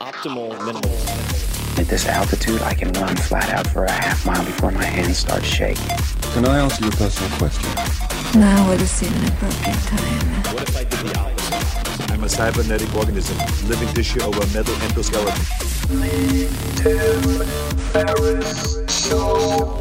Optimal minimalism. At this altitude, I can run flat out for a half mile before my hands start shaking. Can I ask you a personal question? Now would seem an appropriate time. What if I did the opposite? I'm a cybernetic organism, living tissue over a metal endoskeleton. Ferris Show.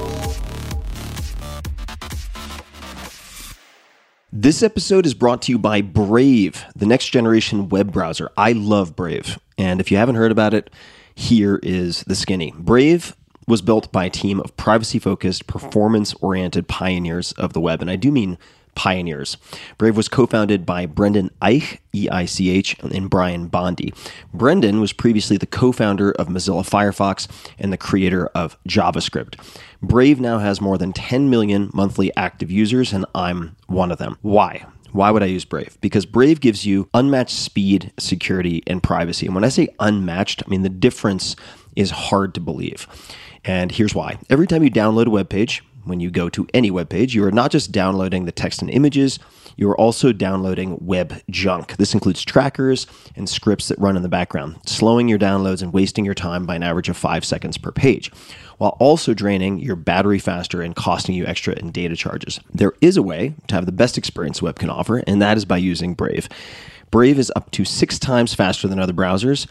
This episode is brought to you by Brave, the next generation web browser. I love Brave, and if you haven't heard about it, here is the skinny. Brave was built by a team of privacy-focused, performance-oriented pioneers of the web, and I do mean pioneers. Brave was co-founded by Brendan Eich, E-I-C-H, and Brian Bondi. Brendan was previously the co-founder of Mozilla Firefox and the creator of JavaScript. Brave now has more than 10 million monthly active users, and I'm one of them. Why? Why would I use Brave? Because Brave gives you unmatched speed, security, and privacy. And when I say unmatched, I mean the difference is hard to believe. And here's why. Every time you download a web page, when you go to any web page, you are not just downloading the text and images, you are also downloading web junk. This includes trackers and scripts that run in the background, slowing your downloads and wasting your time by an average of 5 seconds per page, while also draining your battery faster and costing you extra in data charges. There is a way to have the best experience web can offer, and that is by using Brave. Brave is up to 6 times faster than other browsers,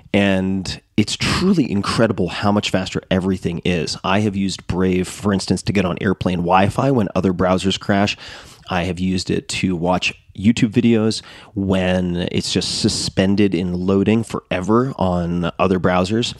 and it's truly incredible how much faster everything is. I have used Brave, for instance, to get on airplane Wi-Fi when other browsers crash. I have used it to watch YouTube videos when it's just suspended in loading forever on other browsers.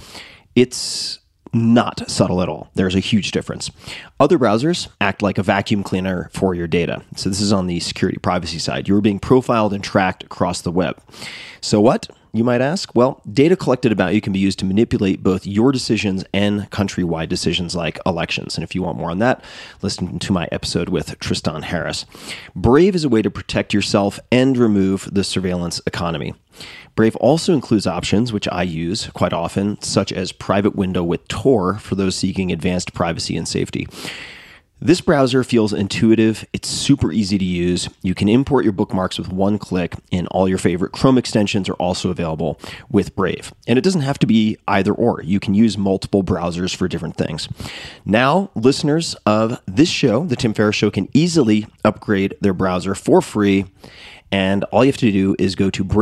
It's not subtle at all. There's a huge difference. Other browsers act like a vacuum cleaner for your data. So this is on the security privacy side. You're being profiled and tracked across the web. So what, you might ask? Well, data collected about you can be used to manipulate both your decisions and countrywide decisions like elections. And if you want more on that, listen to my episode with Tristan Harris. Brave is a way to protect yourself and remove the surveillance economy. Brave also includes options, which I use quite often, such as Private Window with Tor for those seeking advanced privacy and safety. This browser feels intuitive. It's super easy to use. You can import your bookmarks with one click, and all your favorite Chrome extensions are also available with Brave. And it doesn't have to be either or. You can use multiple browsers for different things. Now, listeners of this show, The Tim Ferriss Show, can easily upgrade their browser for free. And all you have to do is go to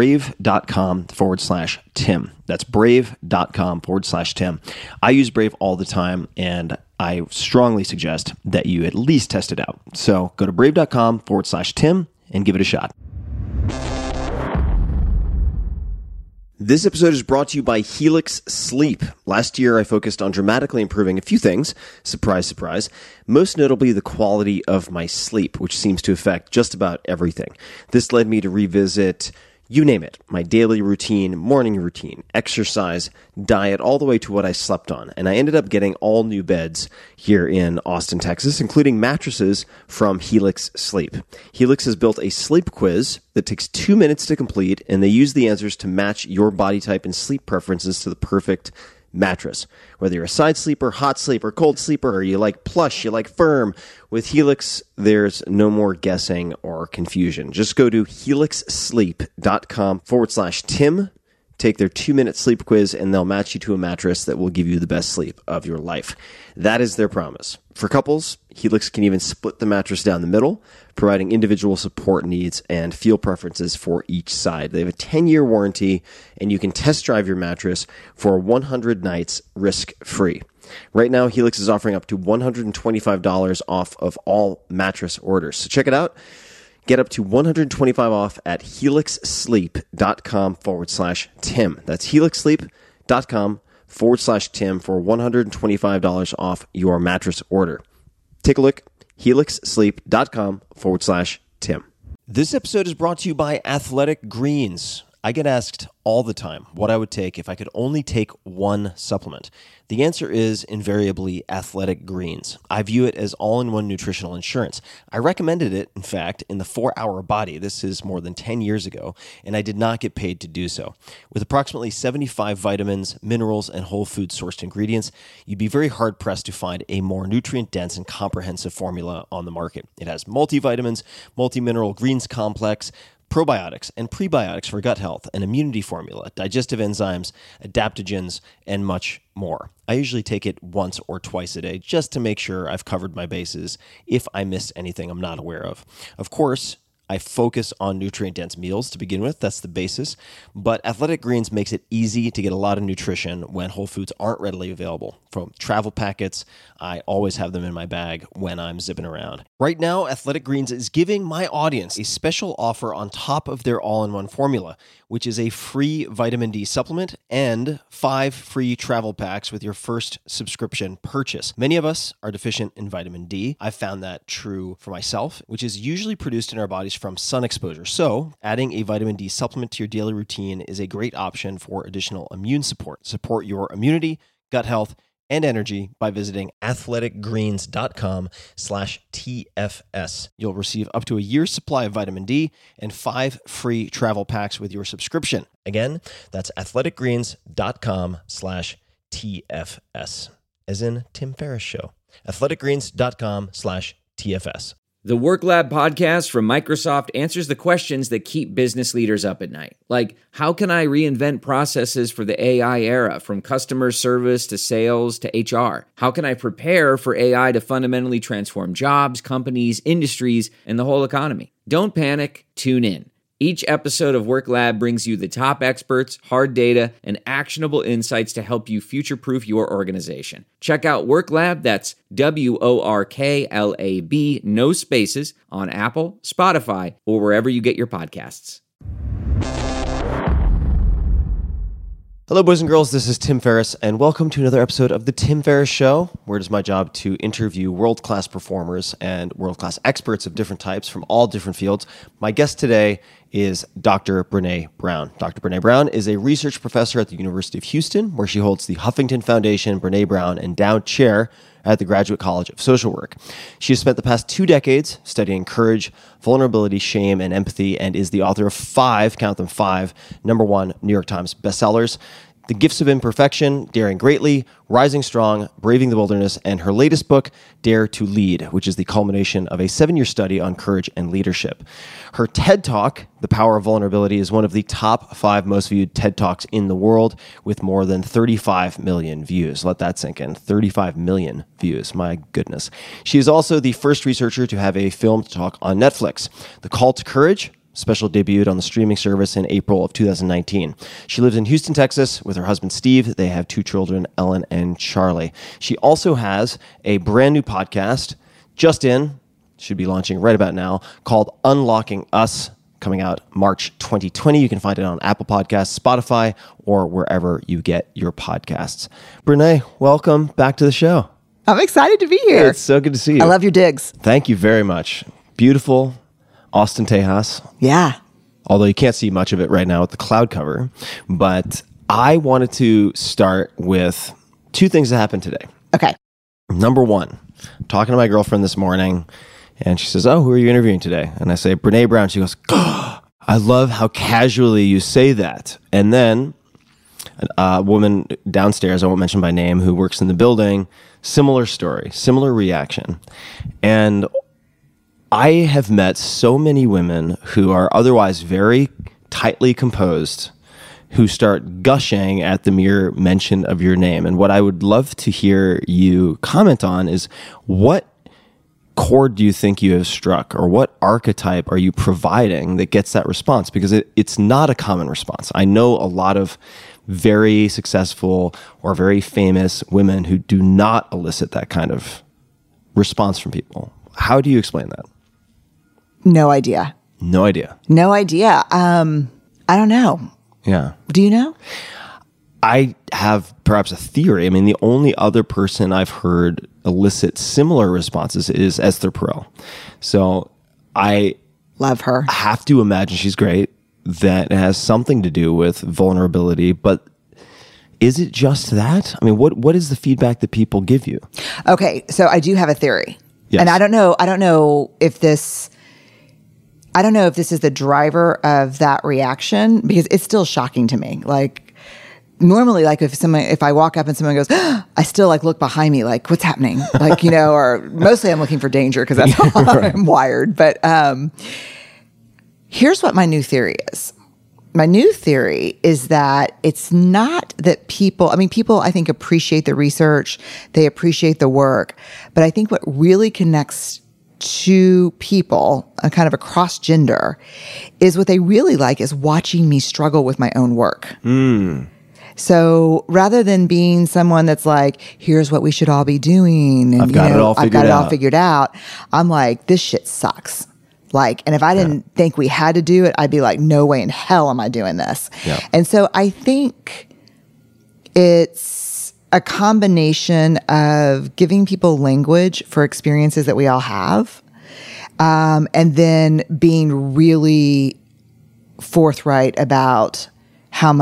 brave.com/Tim. That's brave.com/Tim. I use Brave all the time, and I strongly suggest that you at least test it out. So go to brave.com/Tim and give it a shot. This episode is brought to you by Helix Sleep. Last year, I focused on dramatically improving a few things. Surprise, surprise. Most notably, the quality of my sleep, which seems to affect just about everything. This led me to revisit, you name it, my daily routine, morning routine, exercise, diet, all the way to what I slept on. And I ended up getting all new beds here in Austin, Texas, including mattresses from Helix Sleep. Helix has built a sleep quiz that takes 2 minutes to complete, and they use the answers to match your body type and sleep preferences to the perfect mattress. Whether you're a side sleeper, hot sleeper, cold sleeper, or you like plush, you like firm, with Helix, there's no more guessing or confusion. Just go to helixsleep.com/Tim, take their 2-minute sleep quiz, and they'll match you to a mattress that will give you the best sleep of your life. That is their promise. For couples, Helix can even split the mattress down the middle, providing individual support needs and feel preferences for each side. They have a 10-year warranty, and you can test drive your mattress for 100 nights risk-free. Right now, Helix is offering up to $125 off of all mattress orders. So check it out. Get up to $125 off at helixsleep.com/Tim. That's helixsleep.com/Tim for $125 off your mattress order. Take a look, helixsleep.com/Tim. This episode is brought to you by Athletic Greens. I get asked all the time what I would take if I could only take one supplement. The answer is invariably Athletic Greens. I view it as all-in-one nutritional insurance. I recommended it, in fact, in the 4-Hour Body. This is more than 10 years ago, and I did not get paid to do so. With approximately 75 vitamins, minerals, and whole food-sourced ingredients, you'd be very hard-pressed to find a more nutrient-dense and comprehensive formula on the market. It has multivitamins, multi-mineral greens complex, probiotics and prebiotics for gut health, an immunity formula, digestive enzymes, adaptogens, and much more. I usually take it once or twice a day just to make sure I've covered my bases if I missed anything I'm not aware of. Of course, I focus on nutrient-dense meals to begin with. That's the basis. But Athletic Greens makes it easy to get a lot of nutrition when whole foods aren't readily available. From travel packets, I always have them in my bag when I'm zipping around. Right now, Athletic Greens is giving my audience a special offer on top of their all-in-one formula, which is a free vitamin D supplement and 5 free travel packs with your first subscription purchase. Many of us are deficient in vitamin D. I've found that true for myself, which is usually produced in our bodies from sun exposure. So, adding a vitamin D supplement to your daily routine is a great option for additional immune support. Support your immunity, gut health, and energy by visiting athleticgreens.com/TFS. You'll receive up to a year's supply of vitamin D and 5 free travel packs with your subscription. Again, that's athleticgreens.com/TFS, as in Tim Ferriss Show. athleticgreens.com/TFS. The Work Lab podcast from Microsoft answers the questions that keep business leaders up at night. Like, how can I reinvent processes for the AI era, from customer service to sales to HR? How can I prepare for AI to fundamentally transform jobs, companies, industries, and the whole economy? Don't panic, tune in. Each episode of Work Lab brings you the top experts, hard data, and actionable insights to help you future-proof your organization. Check out Work Lab, that's WORKLAB, no spaces, on Apple, Spotify, or wherever you get your podcasts. Hello, boys and girls. This is Tim Ferriss, and welcome to another episode of The Tim Ferriss Show, where it is my job to interview world-class performers and world-class experts of different types from all different fields. My guest today is Dr. Brené Brown. Dr. Brené Brown is a research professor at the University of Houston, where she holds the Huffington Foundation Brené Brown Endowed Chair at the Graduate College of Social Work. She has spent the past 2 decades studying courage, vulnerability, shame, and empathy, and is the author of 5, count them 5, #1 New York Times bestsellers: The Gifts of Imperfection, Daring Greatly, Rising Strong, Braving the Wilderness, and her latest book, Dare to Lead, which is the culmination of a 7-year study on courage and leadership. Her TED Talk, The Power of Vulnerability, is one of the top 5 most viewed TED Talks in the world, with more than 35 million views. Let that sink in. 35 million views. My goodness. She is also the first researcher to have a film talk on Netflix. The Call to Courage special debuted on the streaming service in April of 2019. She lives in Houston, Texas with her husband, Steve. They have 2 children, Ellen and Charlie. She also has a brand new podcast, should be launching right about now, called Unlocking Us, coming out March 2020. You can find it on Apple Podcasts, Spotify, or wherever you get your podcasts. Brené, welcome back to the show. I'm excited to be here. It's so good to see you. I love your digs. Thank you very much. Beautiful Austin, Tejas. Yeah. Although you can't see much of it right now with the cloud cover. But I wanted to start with 2 things that happened today. Okay. Number 1, talking to my girlfriend this morning, and she says, "Oh, who are you interviewing today?" And I say, "Brené Brown." She goes, "Oh, I love how casually you say that." And then a woman downstairs, I won't mention by name, who works in the building, similar story, similar reaction. And I have met so many women who are otherwise very tightly composed who start gushing at the mere mention of your name. And what I would love to hear you comment on is, what chord do you think you have struck, or what archetype are you providing that gets that response? Because it's not a common response. I know a lot of very successful or very famous women who do not elicit that kind of response from people. How do you explain that? No idea. No idea. No idea. I don't know. Yeah. Do you know? I have perhaps a theory. I mean, the only other person I've heard elicit similar responses is Esther Perel. So I love her. Have to imagine she's great. That has something to do with vulnerability, but is it just that? I mean, what is the feedback that people give you? Okay, so I do have a theory. Yes. And I don't know if this is the driver of that reaction, because it's still shocking to me. Like, normally, like if I walk up and someone goes, I still like look behind me, like, what's happening? Like, or mostly I'm looking for danger because that's how I'm wired. But Here's what my new theory is. My new theory is that it's not that people, I think appreciate the research, they appreciate the work, but I think what really connects to people, kind of across gender, is what they really like is watching me struggle with my own work. So rather than being someone that's like, here's what we should all be doing, and I've got it all figured out, I'm like, this shit sucks. Like, and if I didn't think we had to do it, I'd be like, no way in hell am I doing this. Yeah. And so I think it's a combination of giving people language for experiences that we all have, and then being really forthright about how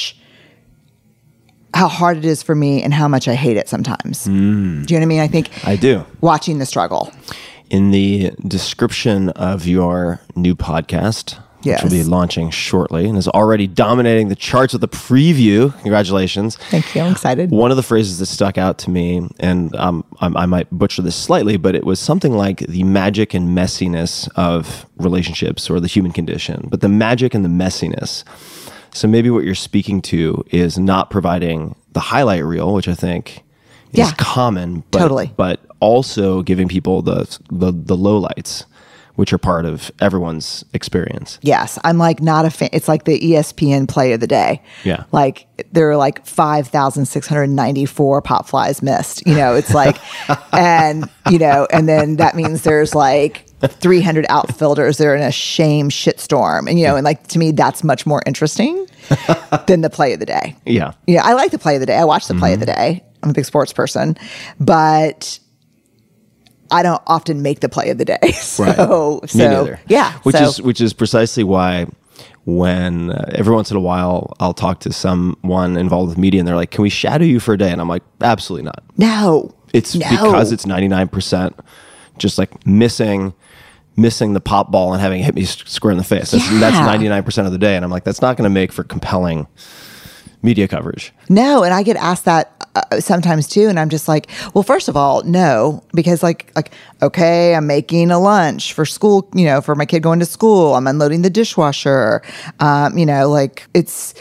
hard it is for me and how much I hate it sometimes. Do you know what I mean? I think I do. Watching the struggle. In the description of your new podcast, Yes. which will be launching shortly and is already dominating the charts with a preview. Congratulations. Thank you. I'm excited. One of the phrases that stuck out to me, and I might butcher this slightly, but it was something like the magic and messiness of relationships or the human condition, but the magic and the messiness. So maybe what you're speaking to is not providing the highlight reel, which I think is common, but, Totally. but also giving people the lowlights, which are part of everyone's experience. Yes. I'm like not a fan. It's like the ESPN play of the day. Yeah. Like there are like 5,694 pop flies missed. It's like, and then that means there's like 300 outfielders that are in a shitstorm. And like to me, that's much more interesting than the play of the day. Yeah. Yeah. I like the play of the day. I watch the play of the day. I'm a big sports person, but I don't often make the play of the day. So, Me neither. Yeah. Which is precisely why when every once in a while I'll talk to someone involved with media and they're like, can we shadow you for a day? And I'm like, absolutely not. No. It's because it's 99% just like missing the pop ball and having it hit me square in the face. That's 99% of the day. And I'm like, that's not going to make for compelling media coverage. No, and I get asked that sometimes too, and I'm just like, well, first of all, no, because like okay, I'm making a lunch for school, for my kid going to school. I'm unloading the dishwasher, this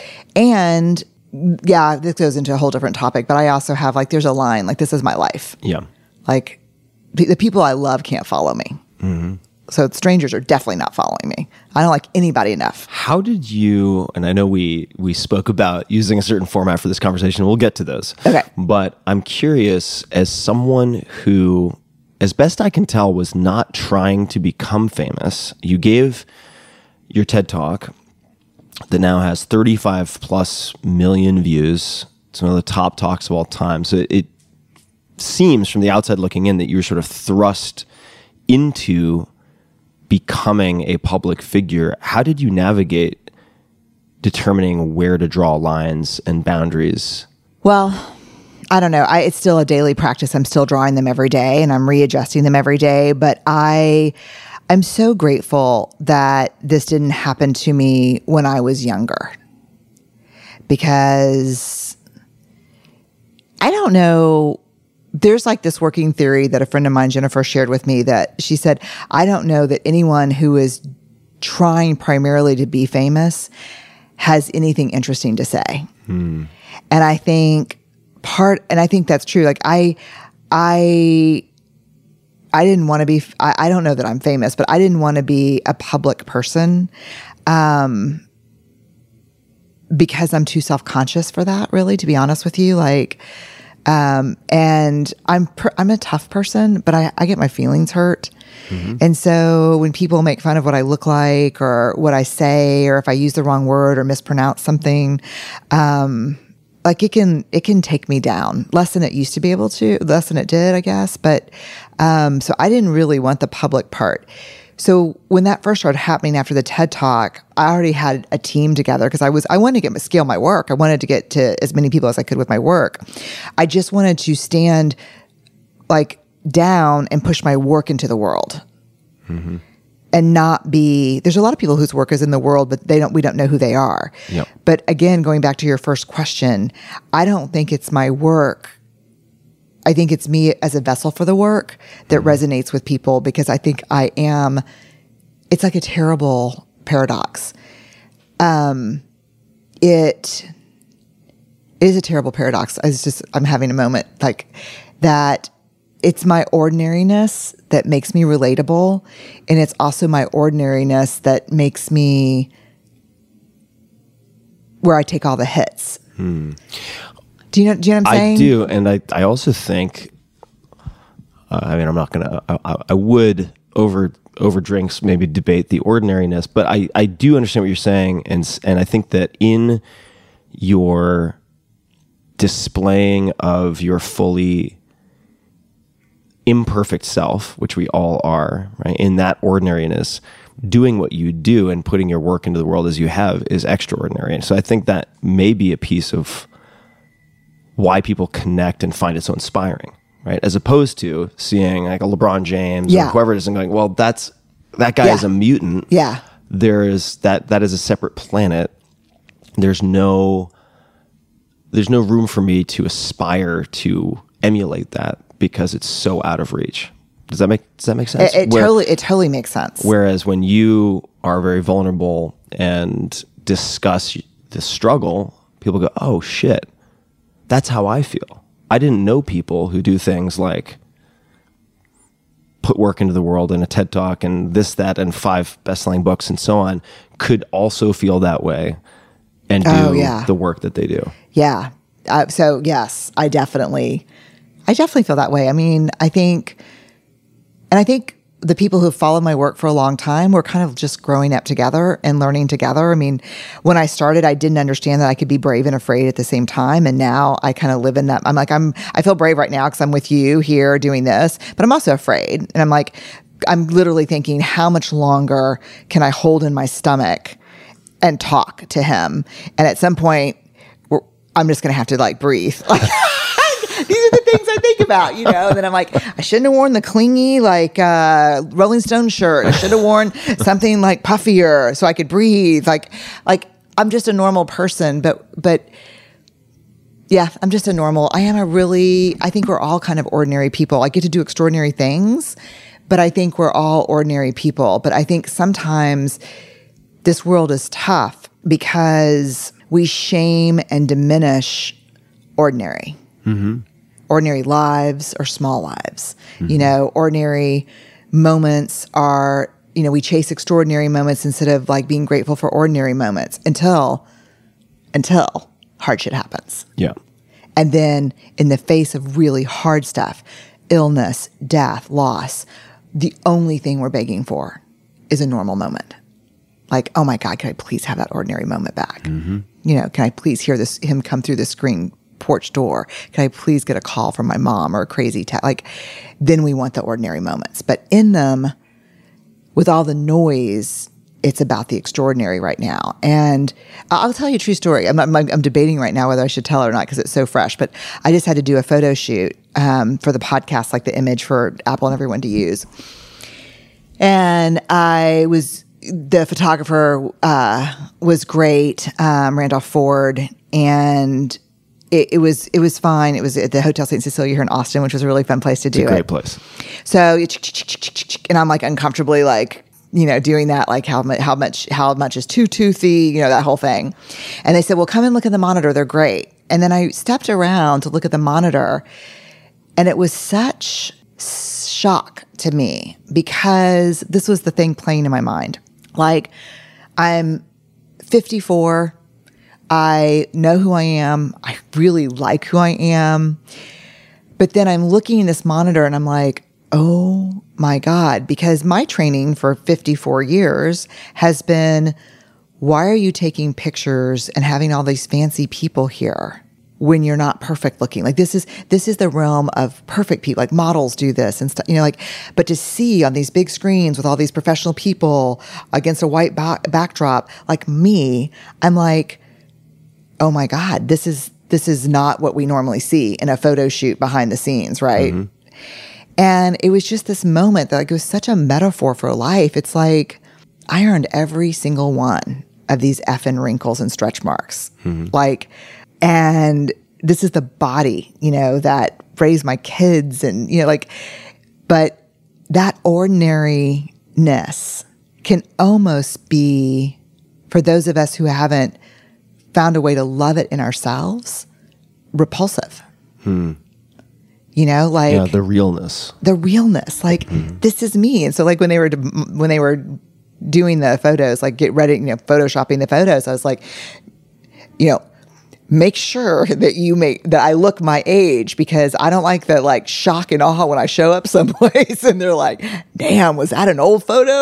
goes into a whole different topic. But I also have there's a line this is my life. Yeah, like the people I love can't follow me. Mm-hmm. So strangers are definitely not following me. I don't like anybody enough. How did you, and I know we spoke about using a certain format for this conversation. We'll get to those. Okay. But I'm curious, as someone who, as best I can tell, was not trying to become famous, you gave your TED Talk that now has 35 plus million views. It's one of the top talks of all time. So it seems from the outside looking in that you were sort of thrust into becoming a public figure. How did you navigate determining where to draw lines and boundaries? Well, I don't know. It's still a daily practice. I'm still drawing them every day and I'm readjusting them every day. But I'm so grateful that this didn't happen to me when I was younger. Because I don't know. There's this working theory that a friend of mine, Jennifer, shared with me that she said, I don't know that anyone who is trying primarily to be famous has anything interesting to say. And I think that's true. I didn't want to be, I don't know that I'm famous, but I didn't want to be a public person, because I'm too self-conscious for that, really, to be honest with you. And I'm a tough person, but I get my feelings hurt. Mm-hmm. And so when people make fun of what I look like or what I say, or if I use the wrong word or mispronounce something, it can take me down less than it used to be able to, less than it did, I guess. But, so I didn't really want the public part. So when that first started happening after the TED Talk, I already had a team together because I wanted to scale my work. I wanted to get to as many people as I could with my work. I just wanted to stand down and push my work into the world. Mm-hmm. And not be, there's a lot of people whose work is in the world, but we don't know who they are. Yep. But again, going back to your first question, I don't think it's my work. I think it's me as a vessel for the work that resonates with people, because I think it's like a terrible paradox. It is a terrible paradox. I'm having a moment like that. It's my ordinariness that makes me relatable. And it's also my ordinariness that makes me where I take all the hits. Do you know what I'm saying? I do. And I also think, I'm not going to, I would over drinks maybe debate the ordinariness, but I do understand what you're saying. And I think that in your displaying of your fully imperfect self, which we all are, right? In that ordinariness, doing what you do and putting your work into the world as you have is extraordinary. And so I think that may be a piece of why people connect and find it so inspiring, right? As opposed to seeing like a LeBron James or whoever it is and going, well, that guy is a mutant. Yeah. There is that is a separate planet. There's no room for me to aspire to emulate that because it's so out of reach. Does that make sense? It totally makes sense. Whereas when you are very vulnerable and discuss the struggle, people go, "Oh shit, that's how I feel." I didn't know people who do things like put work into the world in a TED Talk and this, that, and 5 best-selling books and so on could also feel that way and do the work that they do. Yeah. So yes, I definitely feel that way. I mean, I think the people who followed my work for a long time were kind of just growing up together and learning together. I mean, when I started, I didn't understand that I could be brave and afraid at the same time. And now I kind of live in that. I feel brave right now because I'm with you here doing this, but I'm also afraid. And I'm literally thinking, how much longer can I hold in my stomach and talk to him? And at some point, I'm just going to have to breathe. These are the things I think about, and then I'm like, I shouldn't have worn the clingy, Rolling Stone shirt. I should have worn something puffier so I could breathe. I'm just a normal person, but yeah, I'm just a normal, I think we're all kind of ordinary people. I get to do extraordinary things, but I think we're all ordinary people. But I think sometimes this world is tough because we shame and diminish ordinary. Mm-hmm. Ordinary lives or small lives. Mm-hmm. Ordinary moments are, we chase extraordinary moments instead of being grateful for ordinary moments until hard shit happens. Yeah. And then in the face of really hard stuff, illness, death, loss, the only thing we're begging for is a normal moment. Oh my God, can I please have that ordinary moment back? Mm-hmm. Can I please hear him come through the screen porch door? Can I please get a call from my mom or a crazy text? Then we want the ordinary moments. But in them, with all the noise, it's about the extraordinary right now. And I'll tell you a true story. I'm debating right now whether I should tell it or not because it's so fresh. But I just had to do a photo shoot for the podcast, the image for Apple and everyone to use. And the photographer was great, Randolph Ford, and it was fine. It was at the Hotel St. Cecilia here in Austin, which was a really fun place to do it. It's a great place. So, and I'm uncomfortably doing that, how much is too toothy, that whole thing. And they said, well, come and look at the monitor. They're great. And then I stepped around to look at the monitor, and it was such shock to me because this was the thing playing in my mind. I'm 54. I know who I am. I really like who I am. But then I'm looking at this monitor and I'm like, oh my God, because my training for 54 years has been, why are you taking pictures and having all these fancy people here when you're not perfect looking? This is the realm of perfect people. Models do this and stuff, but to see on these big screens with all these professional people against a white backdrop, me, I'm like, oh my God, this is not what we normally see in a photo shoot behind the scenes, right? Mm-hmm. And it was just this moment that it was such a metaphor for life. It's I earned every single one of these effing wrinkles and stretch marks. Mm-hmm. And this is the body, that raised my kids and, but that ordinariness can almost be, for those of us who haven't found a way to love it in ourselves, repulsive. You know, like Yeah, the realness. like this is me. And so like when they were doing the photos, like get ready, photoshopping the photos, I was like, make sure that I look my age, because I don't like the like shock and awe when I show up someplace and they're like, damn, was that an old photo?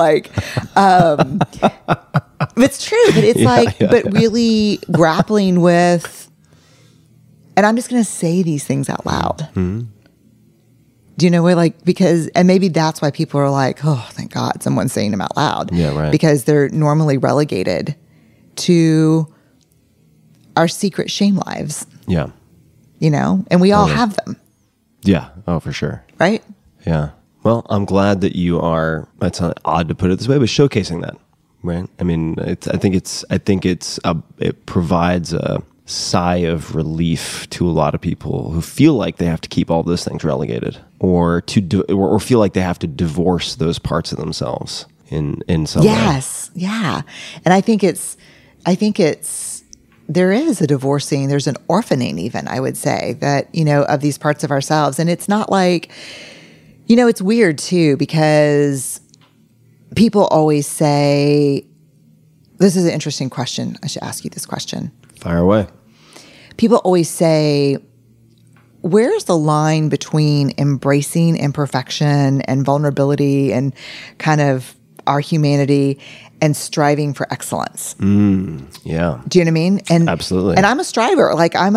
It's true, but it's really grappling with, and I'm just going to say these things out loud. Do you know what, because, and maybe that's why people are like, oh, thank God someone's saying them out loud. Yeah, right. Because they're normally relegated to our secret shame lives. Yeah. And we all have them. Yeah. Oh, for sure. Right? Yeah. Well, I'm glad that you are, it's not odd to put it this way, but showcasing that, right? I mean, I think it provides a sigh of relief to a lot of people who feel like they have to keep all those things relegated, or or feel like they have to divorce those parts of themselves in some way. Yes. Yeah. And I think there is a divorcing, there's an orphaning even, I would say, that, of these parts of ourselves. And it's not like, it's weird too, because people always say, this is an interesting question. I should ask you this question. Fire away. People always say, where's the line between embracing imperfection and vulnerability and kind of our humanity and striving for excellence? Yeah. Do you know what I mean? And absolutely. And I'm a striver.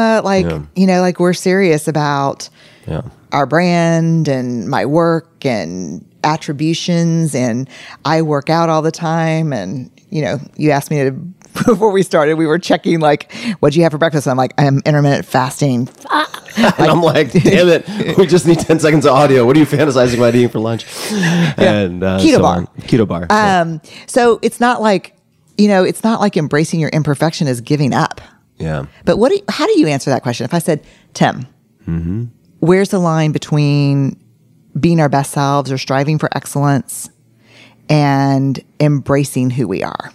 We're serious about our brand and my work and attributions, and I work out all the time. And, you asked me before we started, we were checking what'd you have for breakfast? And I'm like, I'm intermittent fasting. And I'm like, damn it, we just need 10 seconds of audio. What are you fantasizing about eating for lunch? And Keto bar. Keto bar. So it's not like, it's not like embracing your imperfection is giving up. Yeah. But how do you answer that question? If I said, Tim, where's the line between being our best selves or striving for excellence and embracing who we are?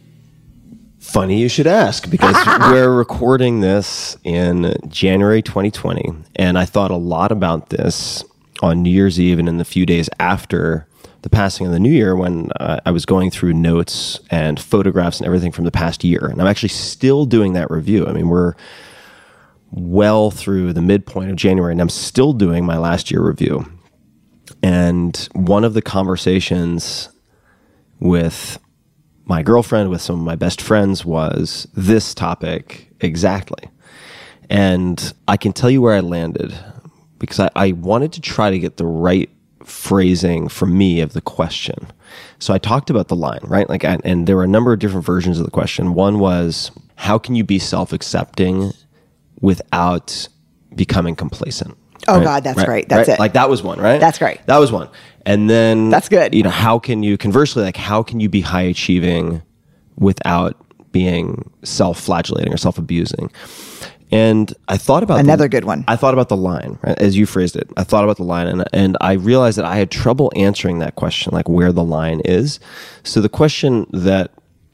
Funny you should ask, because we're recording this in January 2020, and I thought a lot about this on New Year's Eve and in the few days after the passing of the new year, when I was going through notes and photographs and everything from the past year. And I'm actually still doing that review. I mean, we're well through the midpoint of January, and I'm still doing my last year review. And one of the conversations with my girlfriend, with some of my best friends, was this topic exactly. And I can tell you where I landed, because I wanted to try to get the right phrasing for me of the question. So I talked about the line, right? And there were a number of different versions of the question. One was, how can you be self-accepting without becoming complacent? Oh, right? God, that's right? great. That's right? it. That was one, right? That's great. That was one. And then that's good. How can you, conversely, how can you be high achieving without being self-flagellating or self-abusing? And I thought about another good one. I thought about the line, right, as you phrased it. I thought about the line, and I realized that I had trouble answering that question, where the line is. So the question that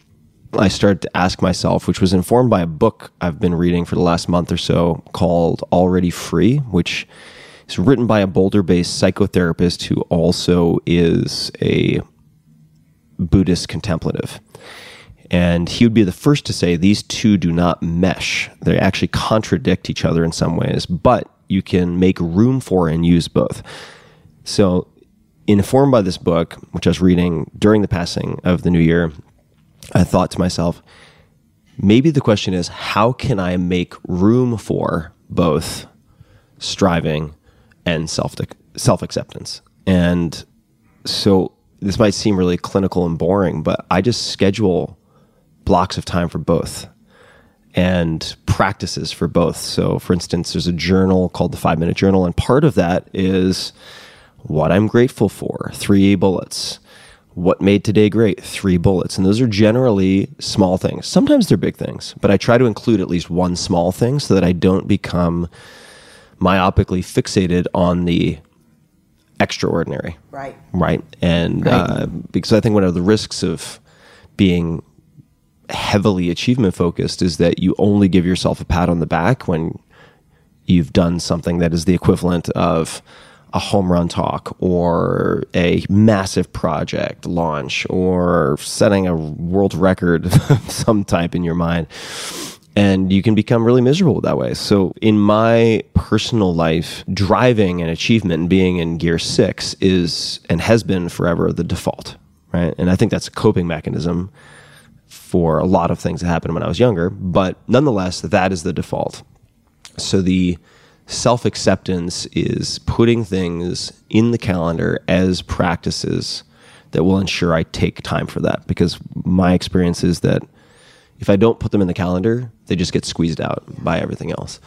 I started to ask myself, which was informed by a book I've been reading for the last month or so called Already Free, which is written by a Boulder-based psychotherapist who also is a Buddhist contemplative. And he would be the first to say these two do not mesh. They actually contradict each other in some ways, but you can make room for and use both. So, informed by this book, which I was reading during the passing of the new year, I thought to myself, maybe the question is, how can I make room for both striving and self-acceptance? And so this might seem really clinical and boring, but I just schedule blocks of time for both and practices for both. So for instance, there's a journal called the 5-Minute Journal, and part of that is what I'm grateful for, 3 bullets. What made today great, 3 bullets. And those are generally small things. Sometimes they're big things, but I try to include at least one small thing so that I don't become myopically fixated on the extraordinary. Right. Right. And Right. Because I think one of the risks of being heavily achievement focused is that you only give yourself a pat on the back when you've done something that is the equivalent of a home run talk or a massive project launch or setting a world record of some type in your mind. And you can become really miserable that way. So in my personal life, driving and achievement and being in gear 6 is and has been forever the default, right? And I think that's a coping mechanism for a lot of things that happened when I was younger. But nonetheless, that is the default. So the self-acceptance is putting things in the calendar as practices that will ensure I take time for that. Because my experience is that if I don't put them in the calendar, they just get squeezed out by everything else.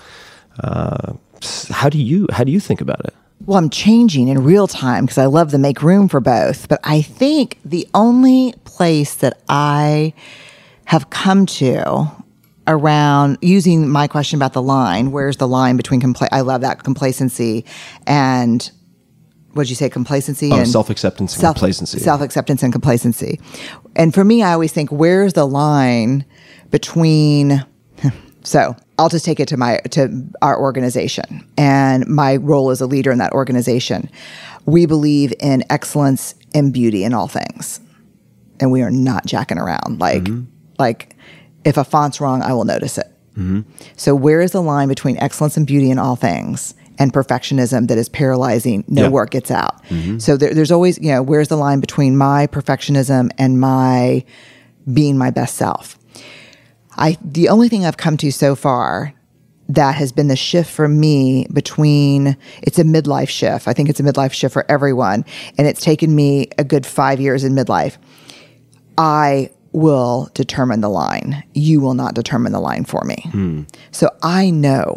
How do you think about it? Well, I'm changing in real time because I love to make room for both. But I think the only place that I have come to around using my question about the line, where's the line between I love that complacency and what'd you say, complacency and self-acceptance and complacency. Self-acceptance and complacency. And for me, I always think, where's the line between, so I'll just take it to our organization and my role as a leader in that organization. We believe in excellence and beauty in all things. And we are not jacking around. Like if a font's wrong, I will notice it. Mm-hmm. So where is the line between excellence and beauty in all things and perfectionism that is paralyzing? No work gets out. Mm-hmm. So there's always, where's the line between my perfectionism and my being my best self? The only thing I've come to so far that has been the shift for me it's a midlife shift. I think it's a midlife shift for everyone. And it's taken me a good 5 years in midlife. I will determine the line. You will not determine the line for me. So I know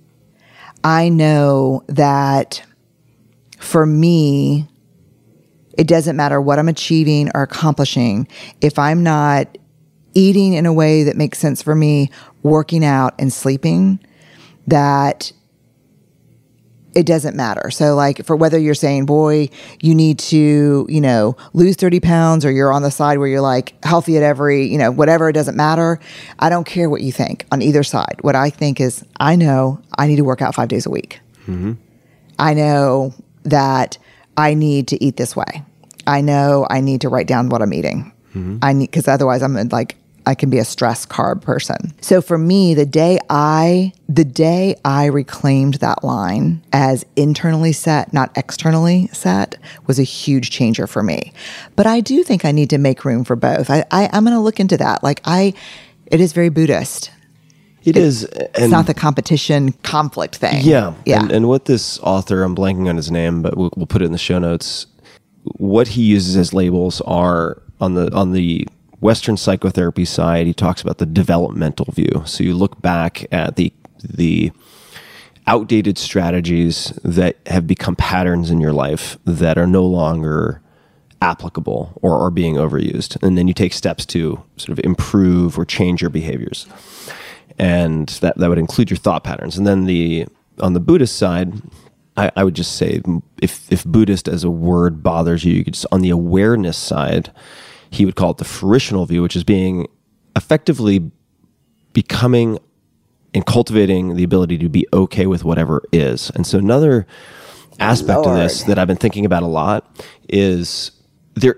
that for me, it doesn't matter what I'm achieving or accomplishing. If I'm not eating in a way that makes sense for me, working out and sleeping, that it doesn't matter. So like for whether you're saying, boy, you need to, lose 30 pounds, or you're on the side where you're like healthy at every, whatever, it doesn't matter. I don't care what you think on either side. What I think is, I know I need to work out 5 days a week. Mm-hmm. I know that I need to eat this way. I know I need to write down what I'm eating. Mm-hmm. Because otherwise I can be a stress carb person. So for me, the day I reclaimed that line as internally set, not externally set, was a huge changer for me. But I do think I need to make room for both. I'm going to look into that. It is very Buddhist. It is. It's not the competition conflict thing. Yeah. And what this author, I'm blanking on his name, but we'll put it in the show notes. What he uses as labels are on the Western psychotherapy side, he talks about the developmental view. So you look back at the outdated strategies that have become patterns in your life that are no longer applicable or are being overused. And then you take steps to sort of improve or change your behaviors. And that would include your thought patterns. And then on the Buddhist side, I would just say, if Buddhist as a word bothers you could just, on the awareness side, he would call it the fruitional view, which is effectively becoming and cultivating the ability to be okay with whatever is. And so another aspect of this that I've been thinking about a lot is there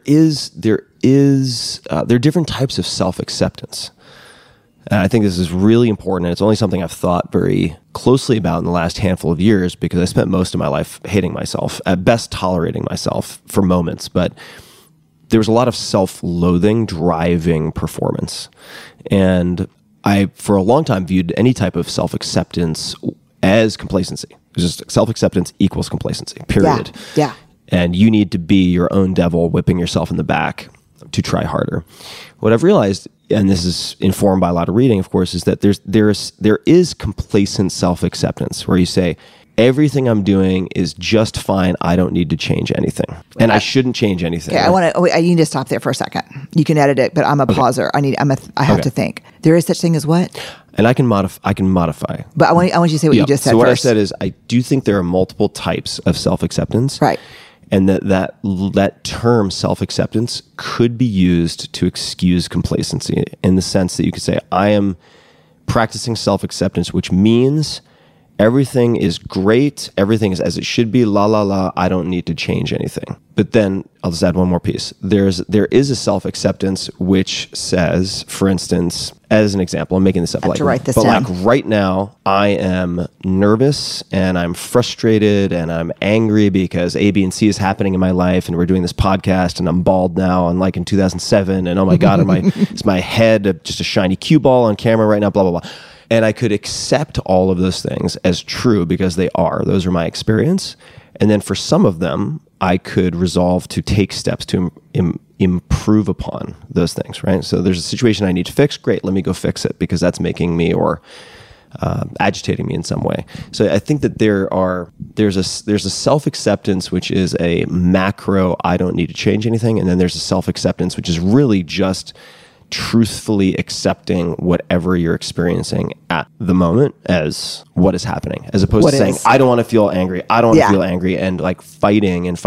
are different types of self-acceptance. And I think this is really important, and it's only something I've thought very closely about in the last handful of years, because I spent most of my life hating myself, at best tolerating myself for moments, but there was a lot of self-loathing driving performance. And I, for a long time, viewed any type of self-acceptance as complacency. It was just self-acceptance equals complacency, period. Yeah. And you need to be your own devil, whipping yourself in the back to try harder. What I've realized, and this is informed by a lot of reading, of course, is that there is complacent self-acceptance, where you say, everything I'm doing is just fine. I don't need to change anything, and I shouldn't change anything. Okay, I need to stop there for a second. You can edit it, but I'm a pauser. I have to think. There is such thing as what? And I can modify. But I want you to say what you just said. So what first. I said is, I do think there are multiple types of self-acceptance. Right. And that term self-acceptance could be used to excuse complacency in the sense that you could say, I am practicing self-acceptance, which means everything is great, everything is as it should be, la la la, I don't need to change anything. But then I'll just add one more piece. There is a self-acceptance which says, for instance, as an example, I'm making this up, I have to write this down. like right now I am nervous and I'm frustrated and I'm angry because A, B, and C is happening in my life, and we're doing this podcast and I'm bald now, unlike in 2007, and oh my God, is my head just a shiny cue ball on camera right now, blah, blah, blah. And I could accept all of those things as true because they are. Those are my experience. And then for some of them, I could resolve to take steps to improve upon those things, right? So there's a situation I need to fix. Great, let me go fix it because that's making me or agitating me in some way. So I think that there's a self-acceptance which is a macro, I don't need to change anything. And then there's a self-acceptance which is really just truthfully accepting whatever you're experiencing at the moment as what is happening, as opposed to saying, I don't want to feel angry. I don't want to feel angry, and like fighting and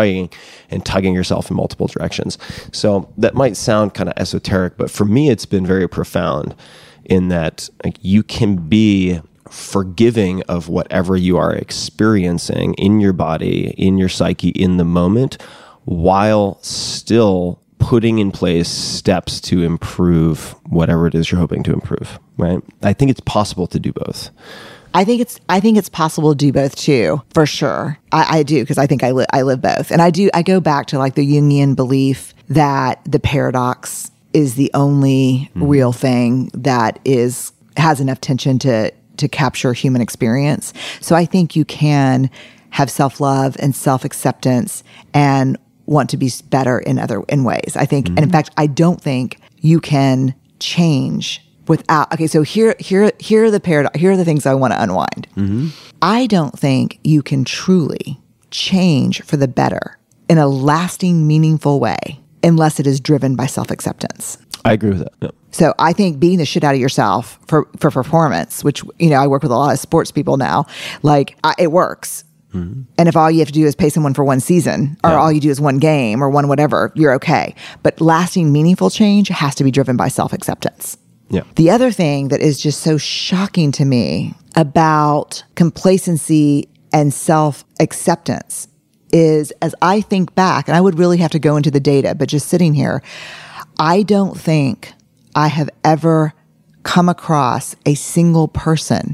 tugging yourself in multiple directions. So that might sound kind of esoteric, but for me, it's been very profound in that like, you can be forgiving of whatever you are experiencing in your body, in your psyche, in the moment, while still putting in place steps to improve whatever it is you're hoping to improve, right? I think it's possible to do both. I think it's possible to do both too, for sure. I do, because I think I live both. And I go back to like the Jungian belief that the paradox is the only real thing that has enough tension to capture human experience. So I think you can have self-love and self-acceptance and want to be better in ways. I think, and in fact, I don't think you can change without. Okay, so here are the paradox. Here are the things I want to unwind. I don't think you can truly change for the better in a lasting, meaningful way unless it is driven by self-acceptance. I agree with that. Yeah. So I think beating the shit out of yourself for performance, which I work with a lot of sports people now, it works. And if all you have to do is pay someone for one season, or all you do is one game or one whatever, you're okay. But lasting, meaningful change has to be driven by self-acceptance. Yeah. The other thing that is just so shocking to me about complacency and self-acceptance is, as I think back, and I would really have to go into the data, but just sitting here, I don't think I have ever come across a single person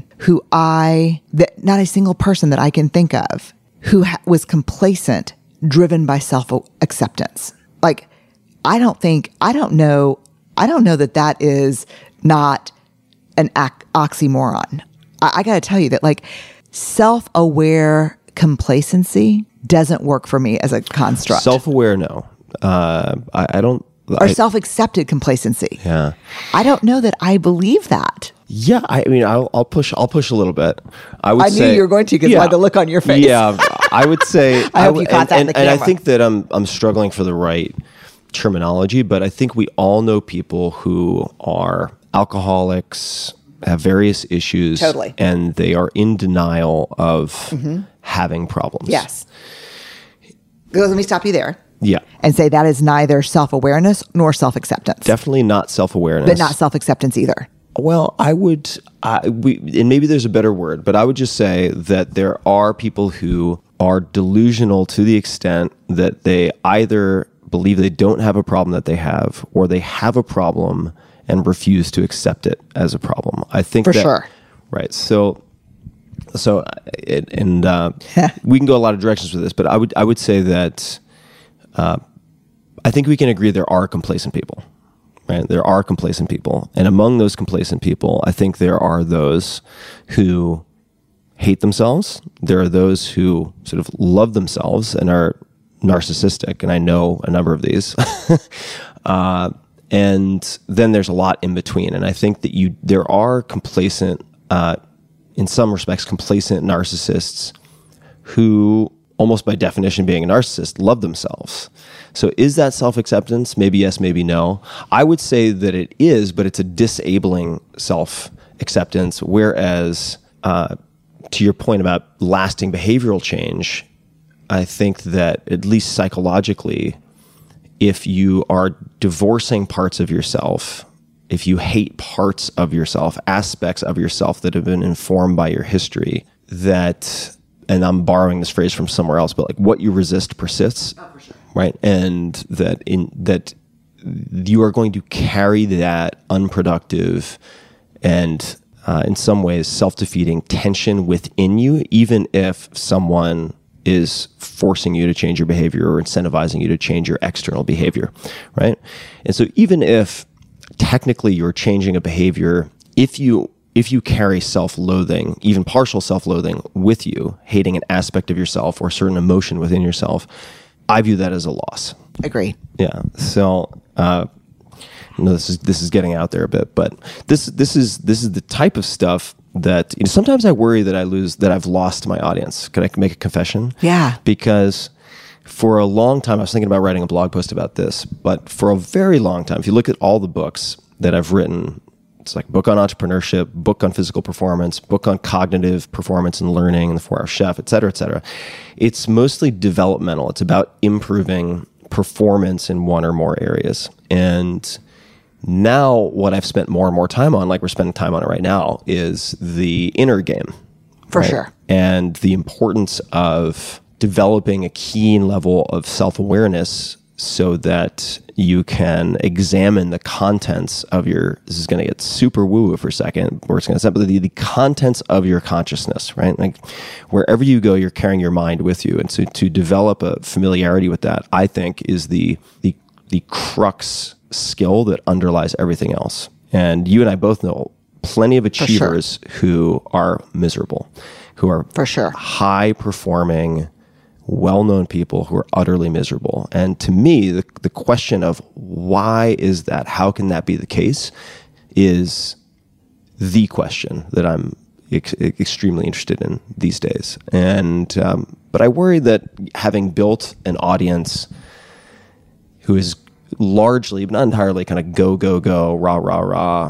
not a single person that I can think of who was complacent, driven by self-acceptance. Like, I don't know that is not an oxymoron. I got to tell you that like self-aware complacency doesn't work for me as a construct. Self-aware, no. I don't. Or self-accepted complacency. Yeah. I don't know that I believe that. Yeah, I mean, I'll push a little bit. I knew you were going to, because by the look on your face. Yeah, I would say. I hope you caught that in the camera. And I think that I'm struggling for the right terminology, but I think we all know people who are alcoholics, have various issues, totally, and they are in denial of having problems. Yes. Let me stop you there. Yeah. And say that is neither self-awareness nor self-acceptance. Definitely not self-awareness. But not self-acceptance either. Well, and maybe there's a better word, but I would just say that there are people who are delusional to the extent that they either believe they don't have a problem that they have, or they have a problem and refuse to accept it as a problem. I think for sure. Right. So we can go a lot of directions with this, but I would say that I think we can agree there are complacent people, right? There are complacent people. And among those complacent people, I think there are those who hate themselves. There are those who sort of love themselves and are narcissistic. And I know a number of these. And then there's a lot in between. And I think that there are complacent, in some respects, complacent narcissists who, almost by definition being a narcissist, love themselves. So is that self-acceptance? Maybe yes, maybe no. I would say that it is, but it's a disabling self-acceptance. Whereas, to your point about lasting behavioral change, I think that at least psychologically, if you are divorcing parts of yourself, if you hate parts of yourself, aspects of yourself that have been informed by your history, that, and I'm borrowing this phrase from somewhere else, but like what you resist persists, right? And that you are going to carry that unproductive and in some ways self-defeating tension within you, even if someone is forcing you to change your behavior or incentivizing you to change your external behavior, right? And so even if technically you're changing a behavior, if you carry self-loathing, even partial self-loathing with you, hating an aspect of yourself or a certain emotion within yourself, I view that as a loss. Agree. Yeah. So, no, this is getting out there a bit, but this is the type of stuff that sometimes I worry that I've lost my audience. Can I make a confession? Yeah. Because for a long time, I was thinking about writing a blog post about this, but for a very long time, if you look at all the books that I've written, it's like book on entrepreneurship, book on physical performance, book on cognitive performance and learning, and the 4-Hour Chef, et cetera, et cetera. It's mostly developmental. It's about improving performance in one or more areas. And now what I've spent more and more time on, like we're spending time on it right now, is the inner game. For sure. And the importance of developing a keen level of self-awareness so that you can examine the contents of your, this is going to get super woo-woo for a second, we're just going to say, but the contents of your consciousness, right? Like wherever you go, you're carrying your mind with you. And so to develop a familiarity with that, I think is the crux skill that underlies everything else. And you and I both know plenty of achievers who are miserable, who are for sure high performing, well-known people who are utterly miserable. And to me, the question of why is that, how can that be the case, is the question that I'm extremely interested in these days. And but I worry that having built an audience who is largely, but not entirely, kind of go, rah, rah, rah,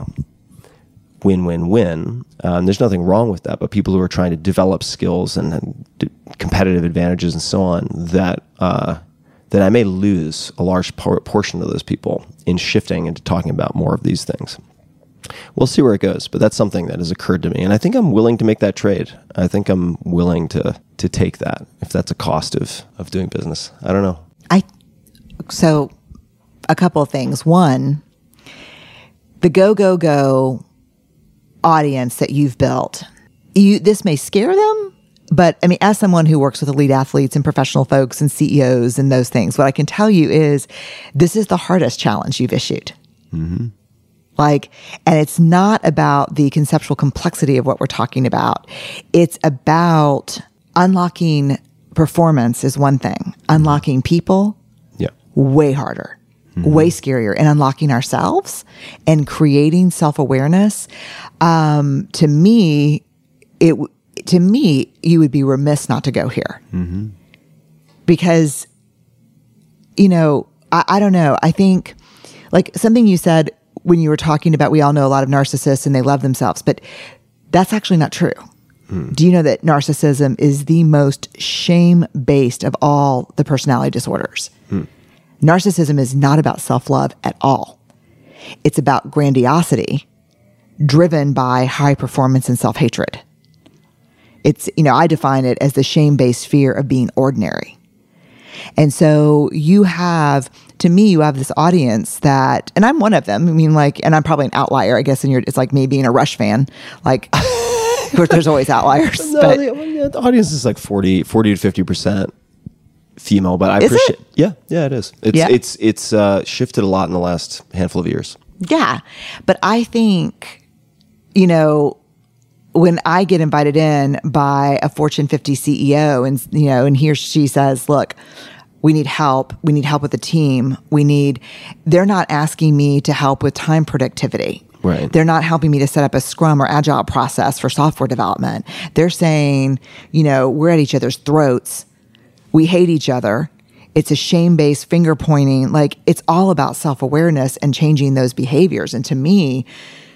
win. There's nothing wrong with that, but people who are trying to develop skills and competitive advantages and so on, that I may lose a large portion of those people in shifting into talking about more of these things. We'll see where it goes, but that's something that has occurred to me, and I think I'm willing to make that trade. I think I'm willing to take that if that's a cost of doing business. I don't know. So a couple of things. One, the go audience that you've built, this may scare them, but I mean, as someone who works with elite athletes and professional folks and CEOs and those things, what I can tell you is this is the hardest challenge you've issued. Mm-hmm. And it's not about the conceptual complexity of what we're talking about. It's about unlocking performance is one thing. Unlocking people, way harder. Way scarier, and unlocking ourselves and creating self-awareness. To me, you would be remiss not to go here, because, I don't know. I think like something you said when you were talking about, we all know a lot of narcissists and they love themselves, but that's actually not true. Do you know that narcissism is the most shame-based of all the personality disorders? Narcissism is not about self-love at all. It's about grandiosity driven by high performance and self-hatred. It's, I define it as the shame-based fear of being ordinary. And so you have this audience that, and I'm one of them. I mean, and I'm probably an outlier, I guess, it's like me being a Rush fan. Of course, there's always outliers. No, but the audience is like 40 to 50%. Female, but I appreciate. Yeah, it is. It's shifted a lot in the last handful of years. Yeah, but I think, when I get invited in by a Fortune 50 CEO, and she says, "Look, we need help. We need help with the team. They're not asking me to help with time productivity. Right. They're not helping me to set up a Scrum or Agile process for software development. They're saying, we're at each other's throats. We hate each other. It's a shame-based finger pointing. It's all about self-awareness and changing those behaviors. And to me,